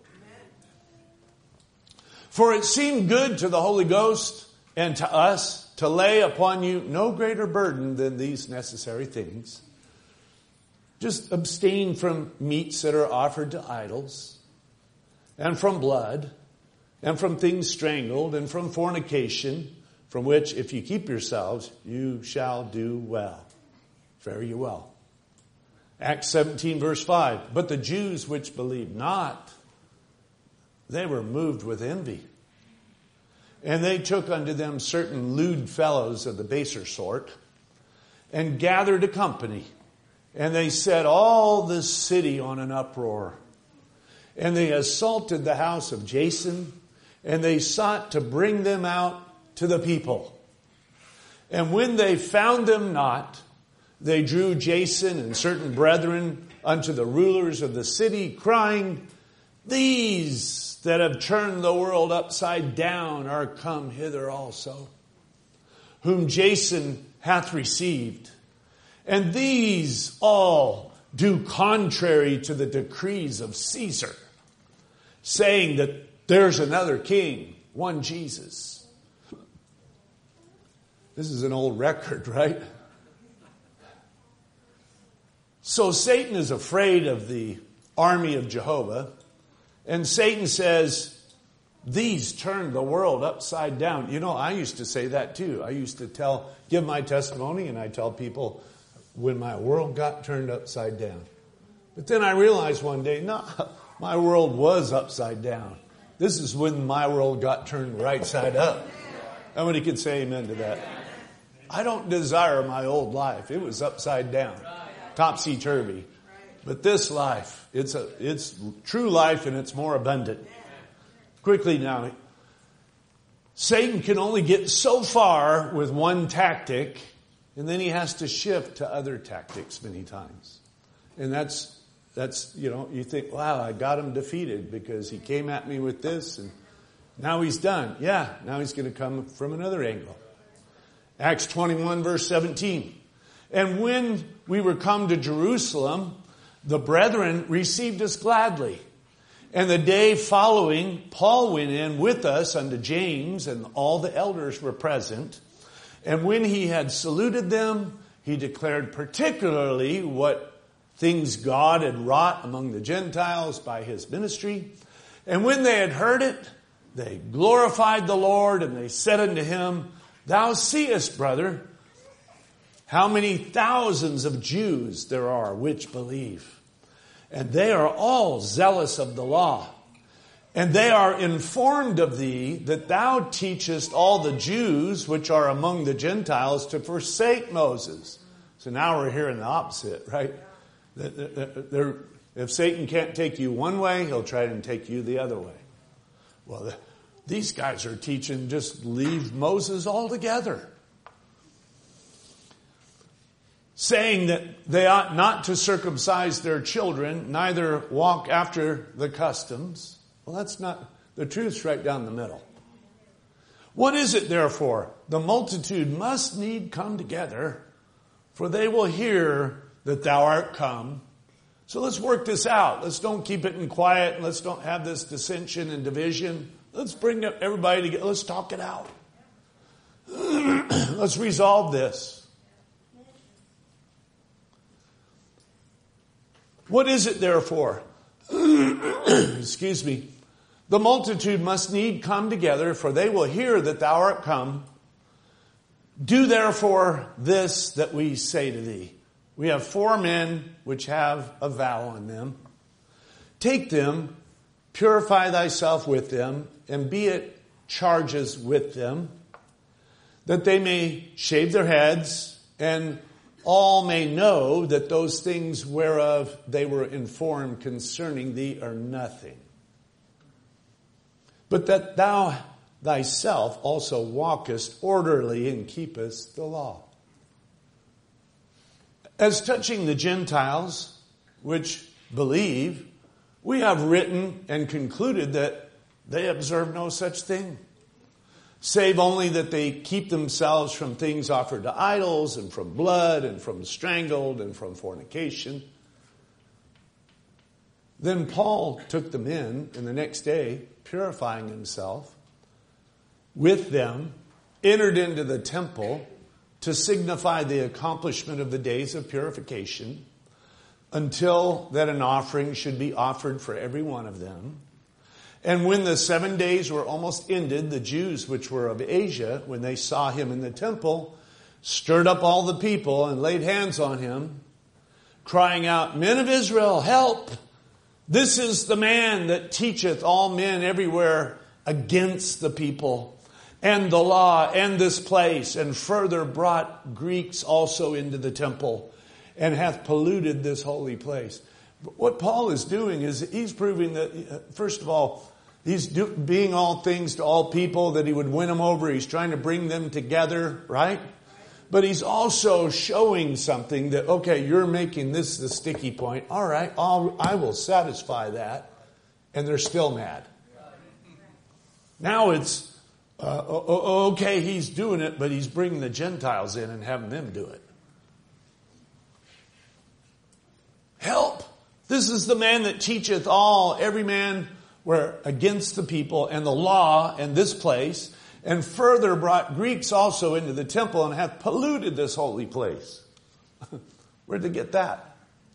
For it seemed good to the Holy Ghost and to us to lay upon you no greater burden than these necessary things. Just abstain from meats that are offered to idols, and from blood, and from things strangled, and from fornication, from which if you keep yourselves, you shall do well. Fare you well. Acts seventeen verse five. But the Jews which believed not, they were moved with envy. And they took unto them certain lewd fellows of the baser sort, and gathered a company. And they set all the city on an uproar. And they assaulted the house of Jason, and they sought to bring them out to the people. And when they found them not, they drew Jason and certain brethren unto the rulers of the city, crying, These that have turned the world upside down are come hither also, whom Jason hath received. And these all do contrary to the decrees of Caesar, saying that there's another king, one Jesus. This is an old record, right? So Satan is afraid of the army of Jehovah. And Satan says, these turned the world upside down. You know, I used to say that too. I used to tell, give my testimony, and I tell people when my world got turned upside down. But then I realized one day, no, my world was upside down. This is when my world got turned right side up. Somebody could say amen to that. I don't desire my old life. It was upside down, topsy-turvy. But this life, it's a, it's true life, and it's more abundant. Quickly now, Satan can only get so far with one tactic, and then he has to shift to other tactics many times. And that's, that's, you know, you think, wow, I got him defeated because he came at me with this, and now he's done. Yeah, now he's going to come from another angle. Acts twenty-one, verse seventeen. And when we were come to Jerusalem, the brethren received us gladly. And the day following, Paul went in with us unto James, and all the elders were present. And when he had saluted them, he declared particularly what things God had wrought among the Gentiles by his ministry. And when they had heard it, they glorified the Lord, and they said unto him, Thou seest, brother, how many thousands of Jews there are which believe. And they are all zealous of the law. And they are informed of thee that thou teachest all the Jews which are among the Gentiles to forsake Moses. So now we're hearing the opposite, right? They're, if Satan can't take you one way, he'll try to take you the other way. Well, these guys are teaching just leave Moses altogether. Saying that they ought not to circumcise their children, neither walk after the customs. Well, that's not, the truth's right down the middle. What is it therefore? The multitude must need come together, for they will hear that thou art come. So let's work this out. Let's don't keep it in quiet, and let's don't have this dissension and division. Let's bring up everybody together. Let's talk it out. Let's resolve this. What is it therefore? Excuse me. The multitude must need come together, for they will hear that thou art come. Do therefore this that we say to thee. We have four men which have a vow on them. Take them, purify thyself with them, and be at charges with them, that they may shave their heads, and all may know that those things whereof they were informed concerning thee are nothing. But that thou thyself also walkest orderly and keepest the law. As touching the Gentiles, which believe, we have written and concluded that they observe no such thing, save only that they keep themselves from things offered to idols, and from blood, and from strangled, and from fornication. Then Paul took them in, and the next day, purifying himself with them, entered into the temple to signify the accomplishment of the days of purification, until that an offering should be offered for every one of them. And when the seven days were almost ended, the Jews which were of Asia, when they saw him in the temple, stirred up all the people and laid hands on him, crying out, Men of Israel, help! This is the man that teacheth all men everywhere against the people and the law and this place, and further brought Greeks also into the temple, and hath polluted this holy place. But what Paul is doing is he's proving that, first of all, he's do, being all things to all people, that he would win them over. He's trying to bring them together, right? But he's also showing something that, okay, you're making this the sticky point. All right, I'll, I will satisfy that. And they're still mad. Now it's, uh, okay, he's doing it, but he's bringing the Gentiles in and having them do it. Help! This is the man that teacheth all, every man were against the people and the law and this place, and further brought Greeks also into the temple and hath polluted this holy place. Where'd they get that?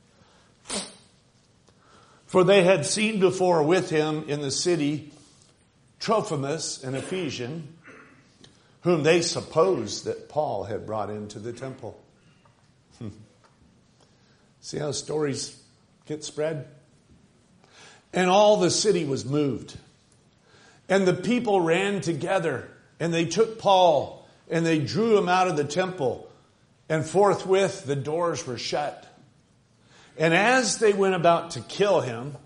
For they had seen before with him in the city Trophimus, an Ephesian, whom they supposed that Paul had brought into the temple. See how stories get spread? And all the city was moved. And the people ran together, and they took Paul, and they drew him out of the temple, and forthwith the doors were shut. And as they went about to kill him,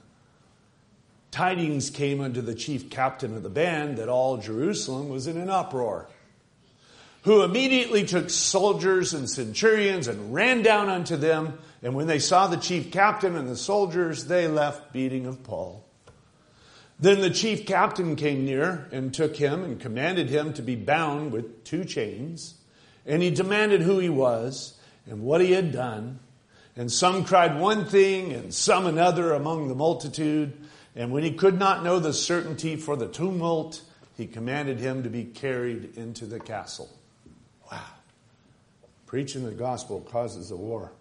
tidings came unto the chief captain of the band that all Jerusalem was in an uproar, who immediately took soldiers and centurions and ran down unto them. And when they saw the chief captain and the soldiers, they left beating of Paul. Then the chief captain came near and took him and commanded him to be bound with two chains. And he demanded who he was and what he had done. And some cried one thing and some another among the multitude. And when he could not know the certainty for the tumult, he commanded him to be carried into the castle. Wow. Preaching the gospel causes a war.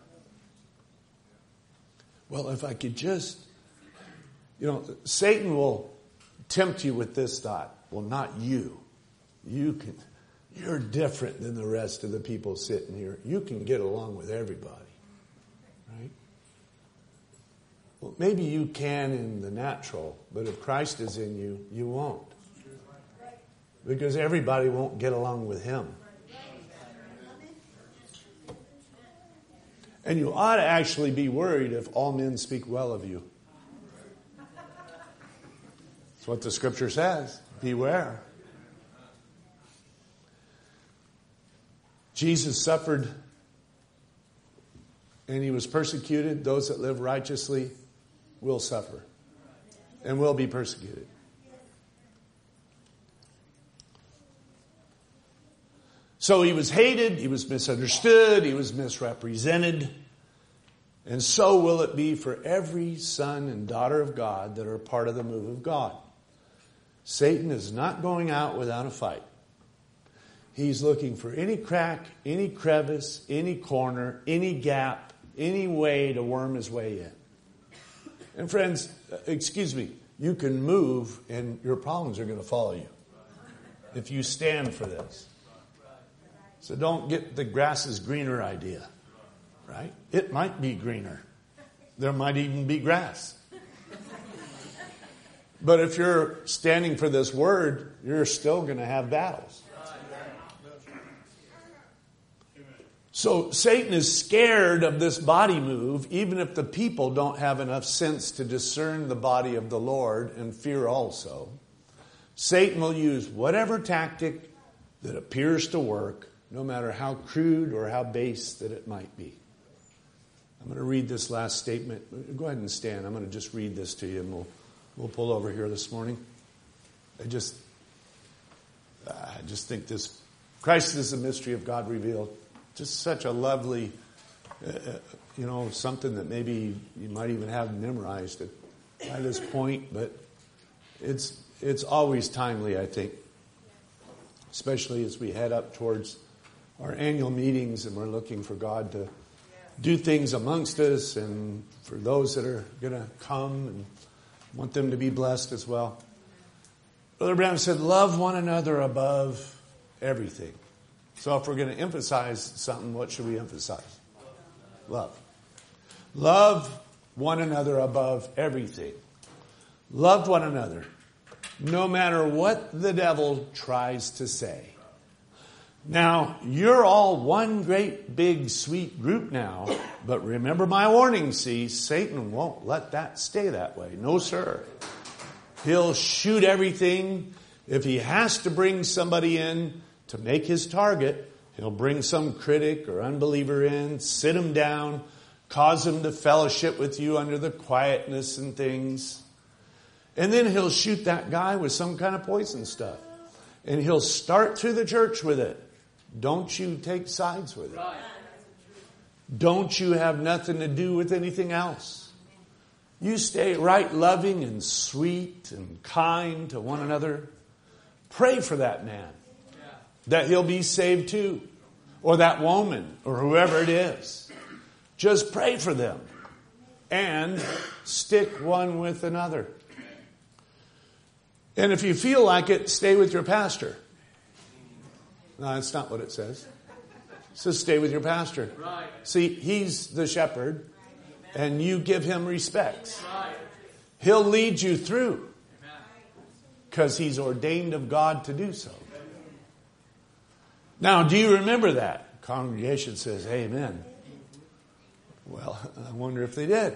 Well, if I could just, you know, Satan will tempt you with this thought. Well, not you. You can, you're different than the rest of the people sitting here. You can get along with everybody. Right? Well, maybe you can in the natural, but if Christ is in you, you won't. Because everybody won't get along with him. And you ought to actually be worried if all men speak well of you. That's what the scripture says. Beware. Jesus suffered and he was persecuted. Those that live righteously will suffer and will be persecuted. So he was hated, he was misunderstood, he was misrepresented. And so will it be for every son and daughter of God that are part of the move of God. Satan is not going out without a fight. He's looking for any crack, any crevice, any corner, any gap, any way to worm his way in. And friends, excuse me, you can move and your problems are going to follow you if you stand for this. So don't get the grass is greener idea, right? It might be greener. There might even be grass. But if you're standing for this word, you're still going to have battles. So Satan is scared of this body move, even if the people don't have enough sense to discern the body of the Lord and fear also. Satan will use whatever tactic that appears to work, no matter how crude or how base that it might be. I'm going to read this last statement. Go ahead and stand. I'm going to just read this to you, and we'll we'll pull over here this morning. I just, I just think this Christ is the mystery of God revealed. Just such a lovely, uh, you know, something that maybe you might even have memorized at, by this point, but it's it's always timely, I think, especially as we head up towards our annual meetings and we're looking for God to do things amongst us and for those that are going to come and want them to be blessed as well. Brother Branham said, love one another above everything. So if we're going to emphasize something, what should we emphasize? Love. Love one another above everything. Love one another, no matter what the devil tries to say. Now, you're all one great, big, sweet group now, but remember my warning, see, Satan won't let that stay that way. No, sir. He'll shoot everything. If he has to bring somebody in to make his target, He'll bring some critic or unbeliever in, sit him down, cause him to fellowship with you under the quietness and things. And then he'll shoot that guy with some kind of poison stuff. And he'll start through the church with it. Don't you take sides with it. Don't you have nothing to do with anything else. You stay right loving and sweet and kind to one another. Pray for that man. That he'll be saved too. Or that woman. Or whoever it is. Just pray for them. And stick one with another. And if you feel like it, stay with your pastor. No, that's not what it says. It says stay with your pastor. Right. See, he's the shepherd, and you give him respect. Right. He'll lead you through because he's ordained of God to do so. Now, do you remember that? Congregation says, amen. Well, I wonder if they did.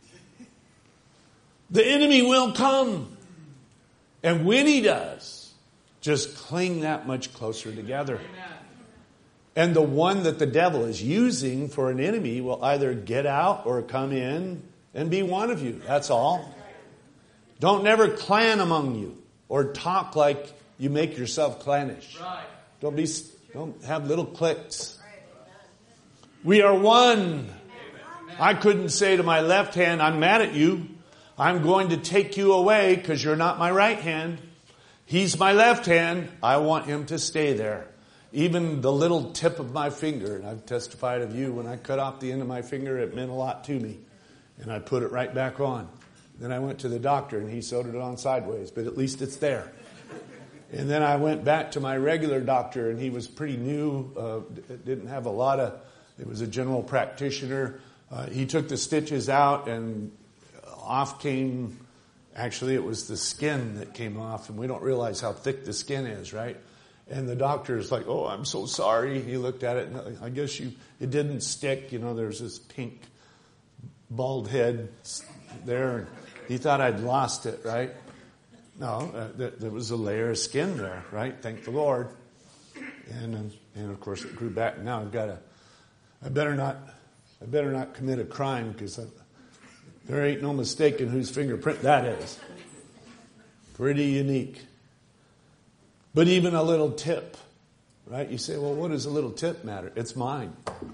The enemy will come. And when he does, just cling that much closer together. Amen. And the one that the devil is using for an enemy will either get out or come in and be one of you. That's all. Don't never clan among you or talk like you make yourself clannish. Don't be, don't have little cliques. We are one. I couldn't say to my left hand, I'm mad at you. I'm going to take you away because you're not my right hand. He's my left hand. I want him to stay there. Even the little tip of my finger, and I've testified of you, when I cut off the end of my finger, it meant a lot to me. And I put it right back on. Then I went to the doctor and he sewed it on sideways, but at least it's there. And then I went back to my regular doctor and he was pretty new, uh, didn't have a lot of, it was a general practitioner. Uh, he took the stitches out and off came, actually it was the skin that came off, and we don't realize how thick the skin is, right? And the doctor is like, oh, I'm so sorry. He looked at it, and I guess you, it didn't stick. You know, there's this pink bald head there. And he thought I'd lost it, right? No, uh, there, there was a layer of skin there, right? Thank the Lord. And, and of course it grew back. Now I've got to, I better not, I better not commit a crime because I, there ain't no mistaking whose fingerprint that is. Pretty unique. But even a little tip, right? You say, well, what does a little tip matter? It's mine.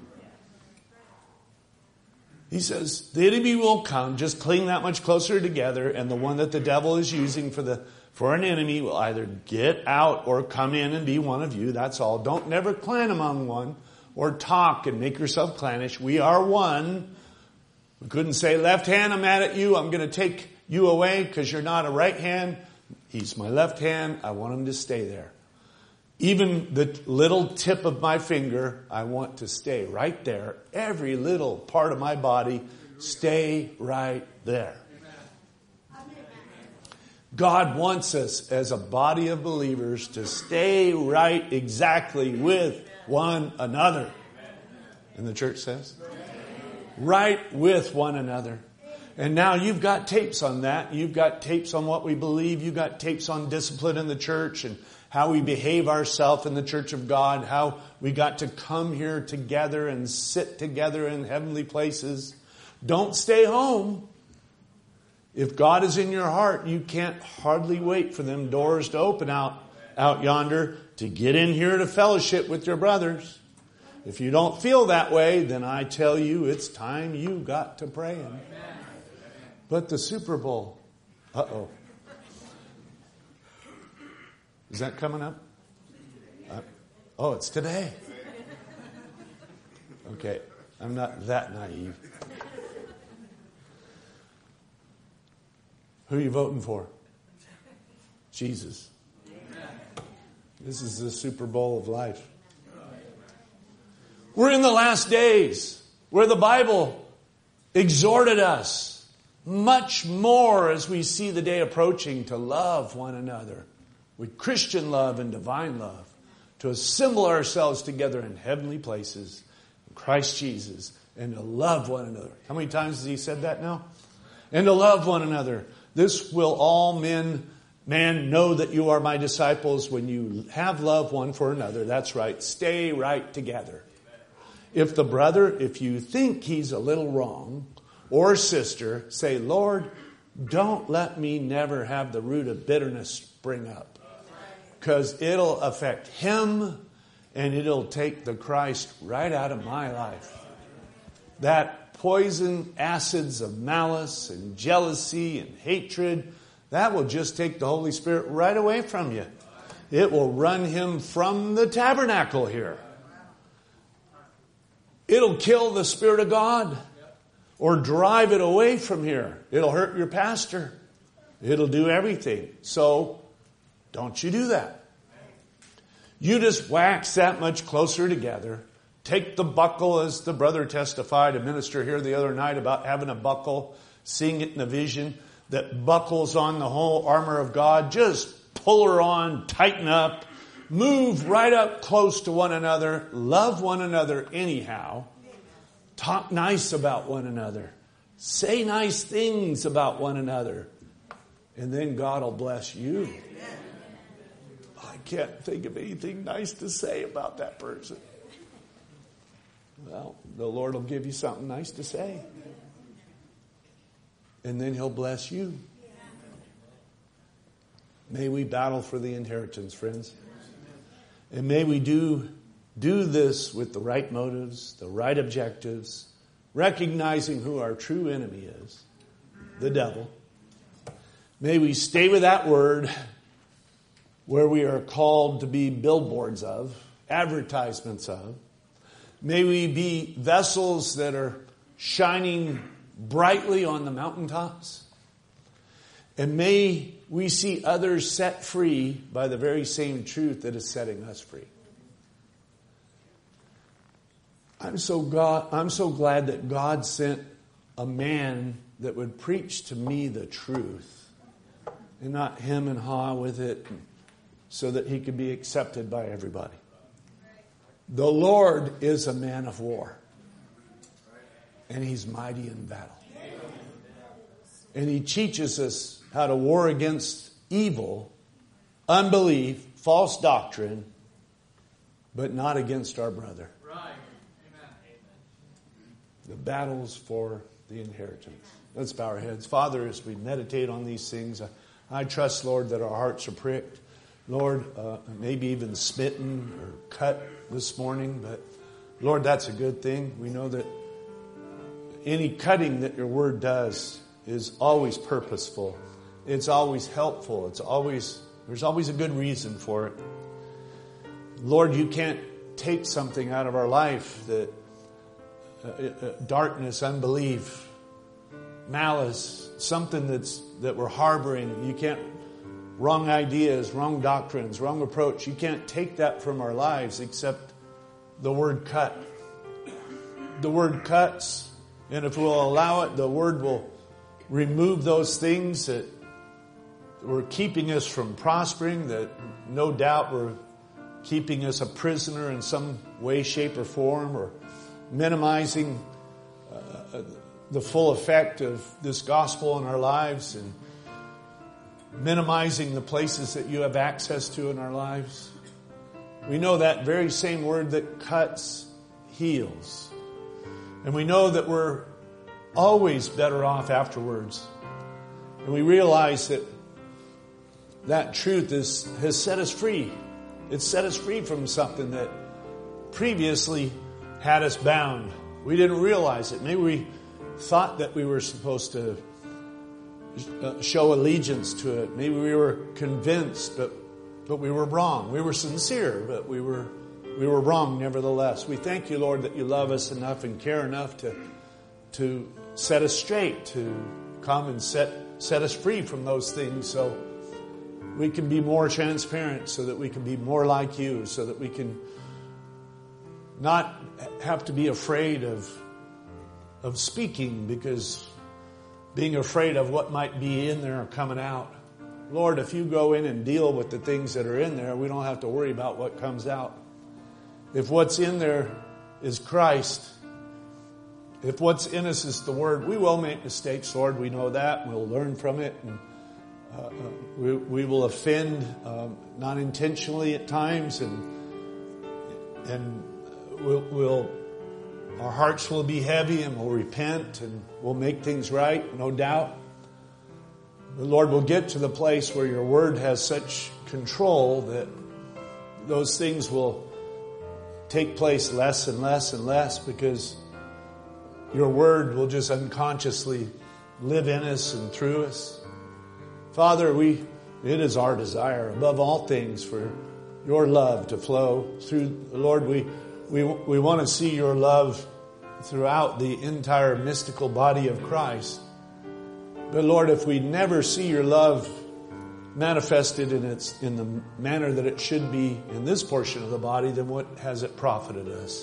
He says, the enemy will come, just cling that much closer together, and the one that the devil is using for the for an enemy will either get out or come in and be one of you. That's all. Don't never clan among one or talk and make yourself clannish. We are one. We couldn't say, left hand, I'm mad at you. I'm going to take you away because you're not a right hand. He's my left hand. I want him to stay there. Even the little tip of my finger, I want to stay right there. Every little part of my body, stay right there. God wants us as a body of believers to stay right exactly with one another. And the church says? Right with one another. And now you've got tapes on that. You've got tapes on what we believe. You've got tapes on discipline in the church and how we behave ourselves in the church of God. How we got to come here together and sit together in heavenly places. Don't stay home. If God is in your heart, you can't hardly wait for them doors to open out, out yonder to get in here to fellowship with your brothers. If you don't feel that way, then I tell you, it's time you got to pray. But the Super Bowl, uh-oh. Is that coming up? Uh, oh, it's today. Okay, I'm not that naive. Who are you voting for? Jesus. This is the Super Bowl of life. We're in the last days where the Bible exhorted us much more as we see the day approaching to love one another with Christian love and divine love, to assemble ourselves together in heavenly places in Christ Jesus and to love one another. How many times has he said that now? And to love one another. This will all men Man, know that you are my disciples when you have love one for another. That's right. Stay right together. If the brother, if you think he's a little wrong, or sister, say, Lord, don't let me never have the root of bitterness spring up. Because it'll affect him and it'll take the Christ right out of my life. That poison acids of malice and jealousy and hatred, that will just take the Holy Spirit right away from you. It will run him from the tabernacle here. It'll kill the Spirit of God or drive it away from here. It'll hurt your pastor. It'll do everything. So, don't you do that. You just wax that much closer together. Take the buckle, as the brother testified, a minister here the other night about having a buckle, seeing it in a vision that buckles on the whole armor of God. Just pull her on, tighten up, move right up close to one another, love one another anyhow, talk nice about one another, say nice things about one another, and then God will bless you. I can't think of anything nice to say about that person. Well, the Lord will give you something nice to say. And then He'll bless you. May we battle for the inheritance, friends. And may we do, do this with the right motives, the right objectives, recognizing who our true enemy is, the devil. May we stay with that word where we are called to be billboards of, advertisements of. May we be vessels that are shining brightly on the mountaintops. And may we see others set free by the very same truth that is setting us free. I'm so God, I'm so glad that God sent a man that would preach to me the truth and not him and ha with it so that he could be accepted by everybody. The Lord is a man of war. And He's mighty in battle. And He teaches us how to war against evil, unbelief, false doctrine, but not against our brother. The battles for the inheritance. Let's bow our heads. Father, as we meditate on these things, I, I trust, Lord, that our hearts are pricked. Lord, uh, maybe even smitten or cut this morning, but Lord, that's a good thing. We know that any cutting that your word does is always purposeful. It's always helpful. It's always, there's always a good reason for it. Lord, you can't take something out of our life that uh, uh, darkness, unbelief, malice, something that's that we're harboring. You can't Wrong ideas, wrong doctrines, wrong approach. You can't take that from our lives except the word cut. The word cuts. And if we'll allow it, the word will remove those things that were keeping us from prospering, that no doubt were keeping us a prisoner in some way, shape, or form, or minimizing uh, the full effect of this gospel in our lives, and minimizing the places that you have access to in our lives. We know that very same word that cuts heals. And we know that we're always better off afterwards. And we realize that that truth is, has set us free. It's set us free from something that previously had us bound. We didn't realize it. Maybe we thought that we were supposed to show allegiance to it. Maybe we were convinced, but but we were wrong. We were sincere, but we were we were wrong nevertheless. We thank you, Lord, that you love us enough and care enough to to set us straight, to come and set set us free from those things, so we can be more transparent, so that we can be more like you, so that we can not have to be afraid of of speaking, because being afraid of what might be in there or coming out. Lord, if you go in and deal with the things that are in there, we don't have to worry about what comes out. If what's in there is Christ, if what's in us is the Word, we will make mistakes, Lord. We know that. We'll learn from it. And uh, we, we will offend um, not intentionally at times, and and we'll, we'll our hearts will be heavy, and we'll repent, and we'll make things right, no doubt. The Lord will get to the place where your word has such control that those things will take place less and less and less, because your word will just unconsciously live in us and through us. Father, we it is our desire above all things for your love to flow through. Lord, we we we want to see your love throughout the entire mystical body of Christ. But Lord, if we never see your love manifested in its in the manner that it should be in this portion of the body, then what has it profited us?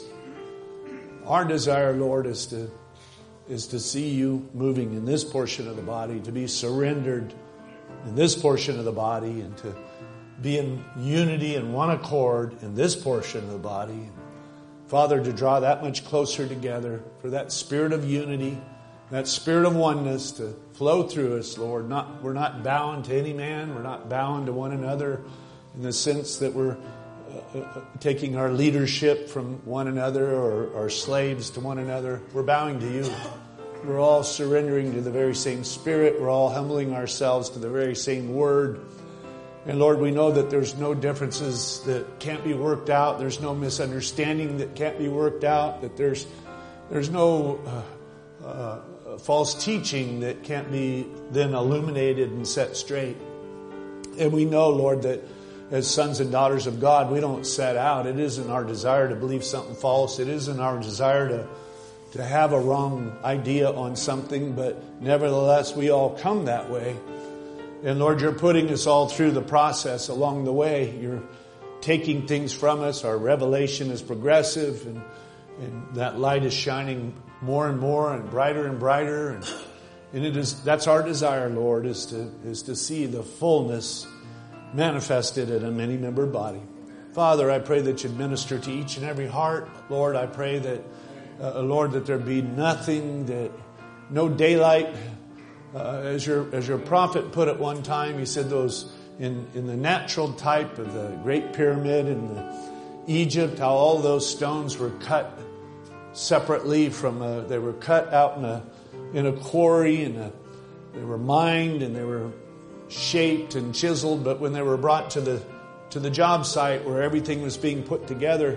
Our desire, Lord, is to is to see you moving in this portion of the body, to be surrendered in this portion of the body, and to be in unity and one accord in this portion of the body. Father, to draw that much closer together, for that spirit of unity, that spirit of oneness to flow through us, Lord. Not, we're not bound to any man. We're not bound to one another in the sense that we're uh, uh, taking our leadership from one another, or, or slaves to one another. We're bowing to you. We're all surrendering to the very same Spirit. We're all humbling ourselves to the very same Word. And Lord, we know that there's no differences that can't be worked out. There's no misunderstanding that can't be worked out. That there's there's no uh, uh, false teaching that can't be then illuminated and set straight. And we know, Lord, that as sons and daughters of God, we don't set out. It isn't our desire to believe something false. It isn't our desire to to have a wrong idea on something, but nevertheless, we all come that way. And Lord, you're putting us all through the process along the way. You're taking things from us. Our revelation is progressive, and, and that light is shining more and more and brighter and brighter. And, and it is, that's our desire, Lord, is to, is to see the fullness manifested in a many-membered body. Father, I pray that you'd minister to each and every heart. Lord, I pray that, uh, Lord, that there be nothing, that no daylight. Uh, as your as your prophet put it one time, he said those in, in the natural type of the Great Pyramid in the Egypt, how all those stones were cut separately from a, they were cut out in a in a quarry, and they were mined and they were shaped and chiseled. But when they were brought to the to the job site where everything was being put together,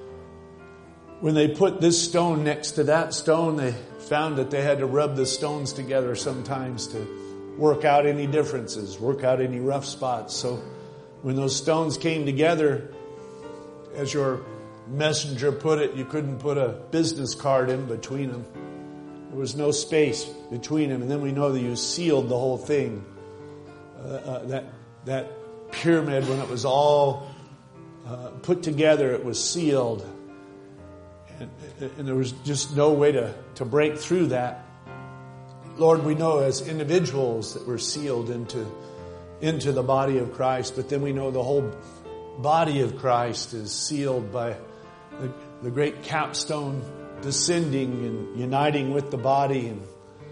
when they put this stone next to that stone, they found that they had to rub the stones together sometimes to work out any differences, work out any rough spots. So when those stones came together, as your messenger put it, you couldn't put a business card in between them. There was no space between them. And then we know that you sealed the whole thing. Uh, uh, that that pyramid, when it was all uh, put together, it was sealed. And, and there was just no way to, to break through that. Lord, we know as individuals that we're sealed into, into the body of Christ, but then we know the whole body of Christ is sealed by the, the great capstone descending and uniting with the body, and,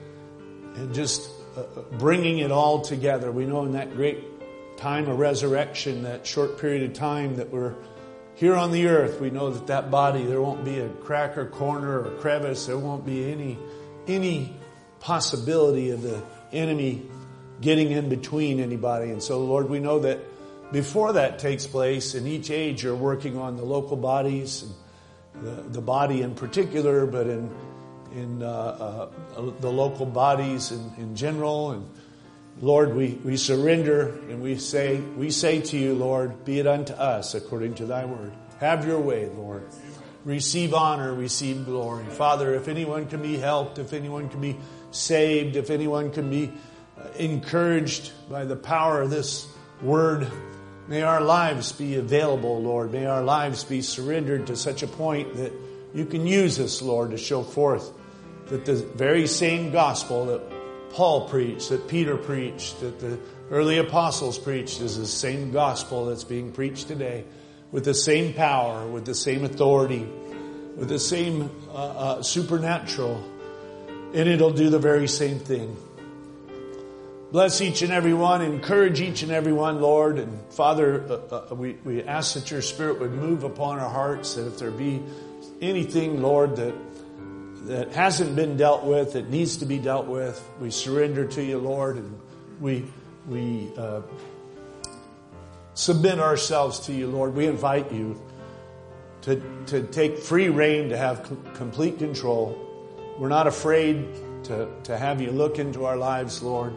and just uh, bringing it all together. We know in that great time of resurrection, that short period of time that we're here on the earth, we know that that body, there won't be a crack or corner or crevice. There won't be any any possibility of the enemy getting in between anybody. And so, Lord, we know that before that takes place, in each age you're working on the local bodies, and the, the body in particular, but in in uh, uh, the local bodies in, in general. And Lord, we, we surrender and we say, we say to you, Lord, be it unto us according to thy word. Have your way, Lord. Receive honor, receive glory. Father, if anyone can be helped, if anyone can be saved, if anyone can be encouraged by the power of this word, may our lives be available, Lord. May our lives be surrendered to such a point that you can use us, Lord, to show forth that the very same gospel that Paul preached, that Peter preached, that the early apostles preached is the same gospel that's being preached today, with the same power, with the same authority, with the same uh, uh, supernatural, and it'll do the very same thing. Bless each and every one. Encourage each and every one, Lord. And Father, uh, uh, we, we ask that your Spirit would move upon our hearts, that if there be anything, Lord, that that hasn't been dealt with, that needs to be dealt with, we surrender to you, Lord, and we we uh, submit ourselves to you, Lord. We invite you to to take free reign, to have c- complete control. We're not afraid to, to have you look into our lives, Lord.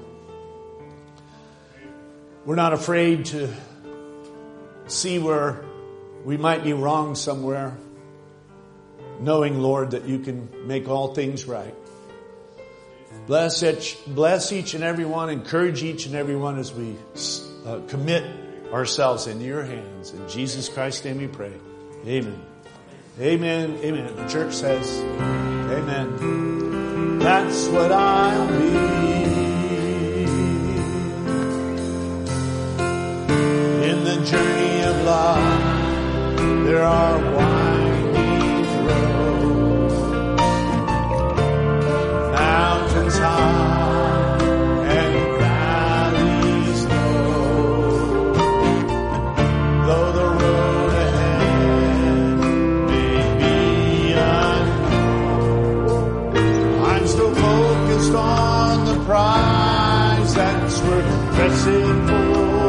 We're not afraid to see where we might be wrong somewhere, knowing, Lord, that you can make all things right. Bless each, bless each and every one. Encourage each and every one as we uh, commit ourselves into your hands. In Jesus Christ's name we pray. Amen. Amen. Amen. The church says, amen. That's what I'll be. In the journey of life, there are winding roads, mountains high and valleys low. Though the road ahead may be unknown, I'm still focused on the prize that's worth pressing for.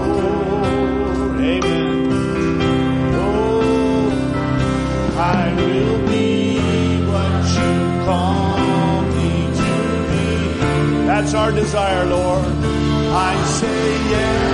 I will be what you call me to be. That's our desire, Lord. I say yes.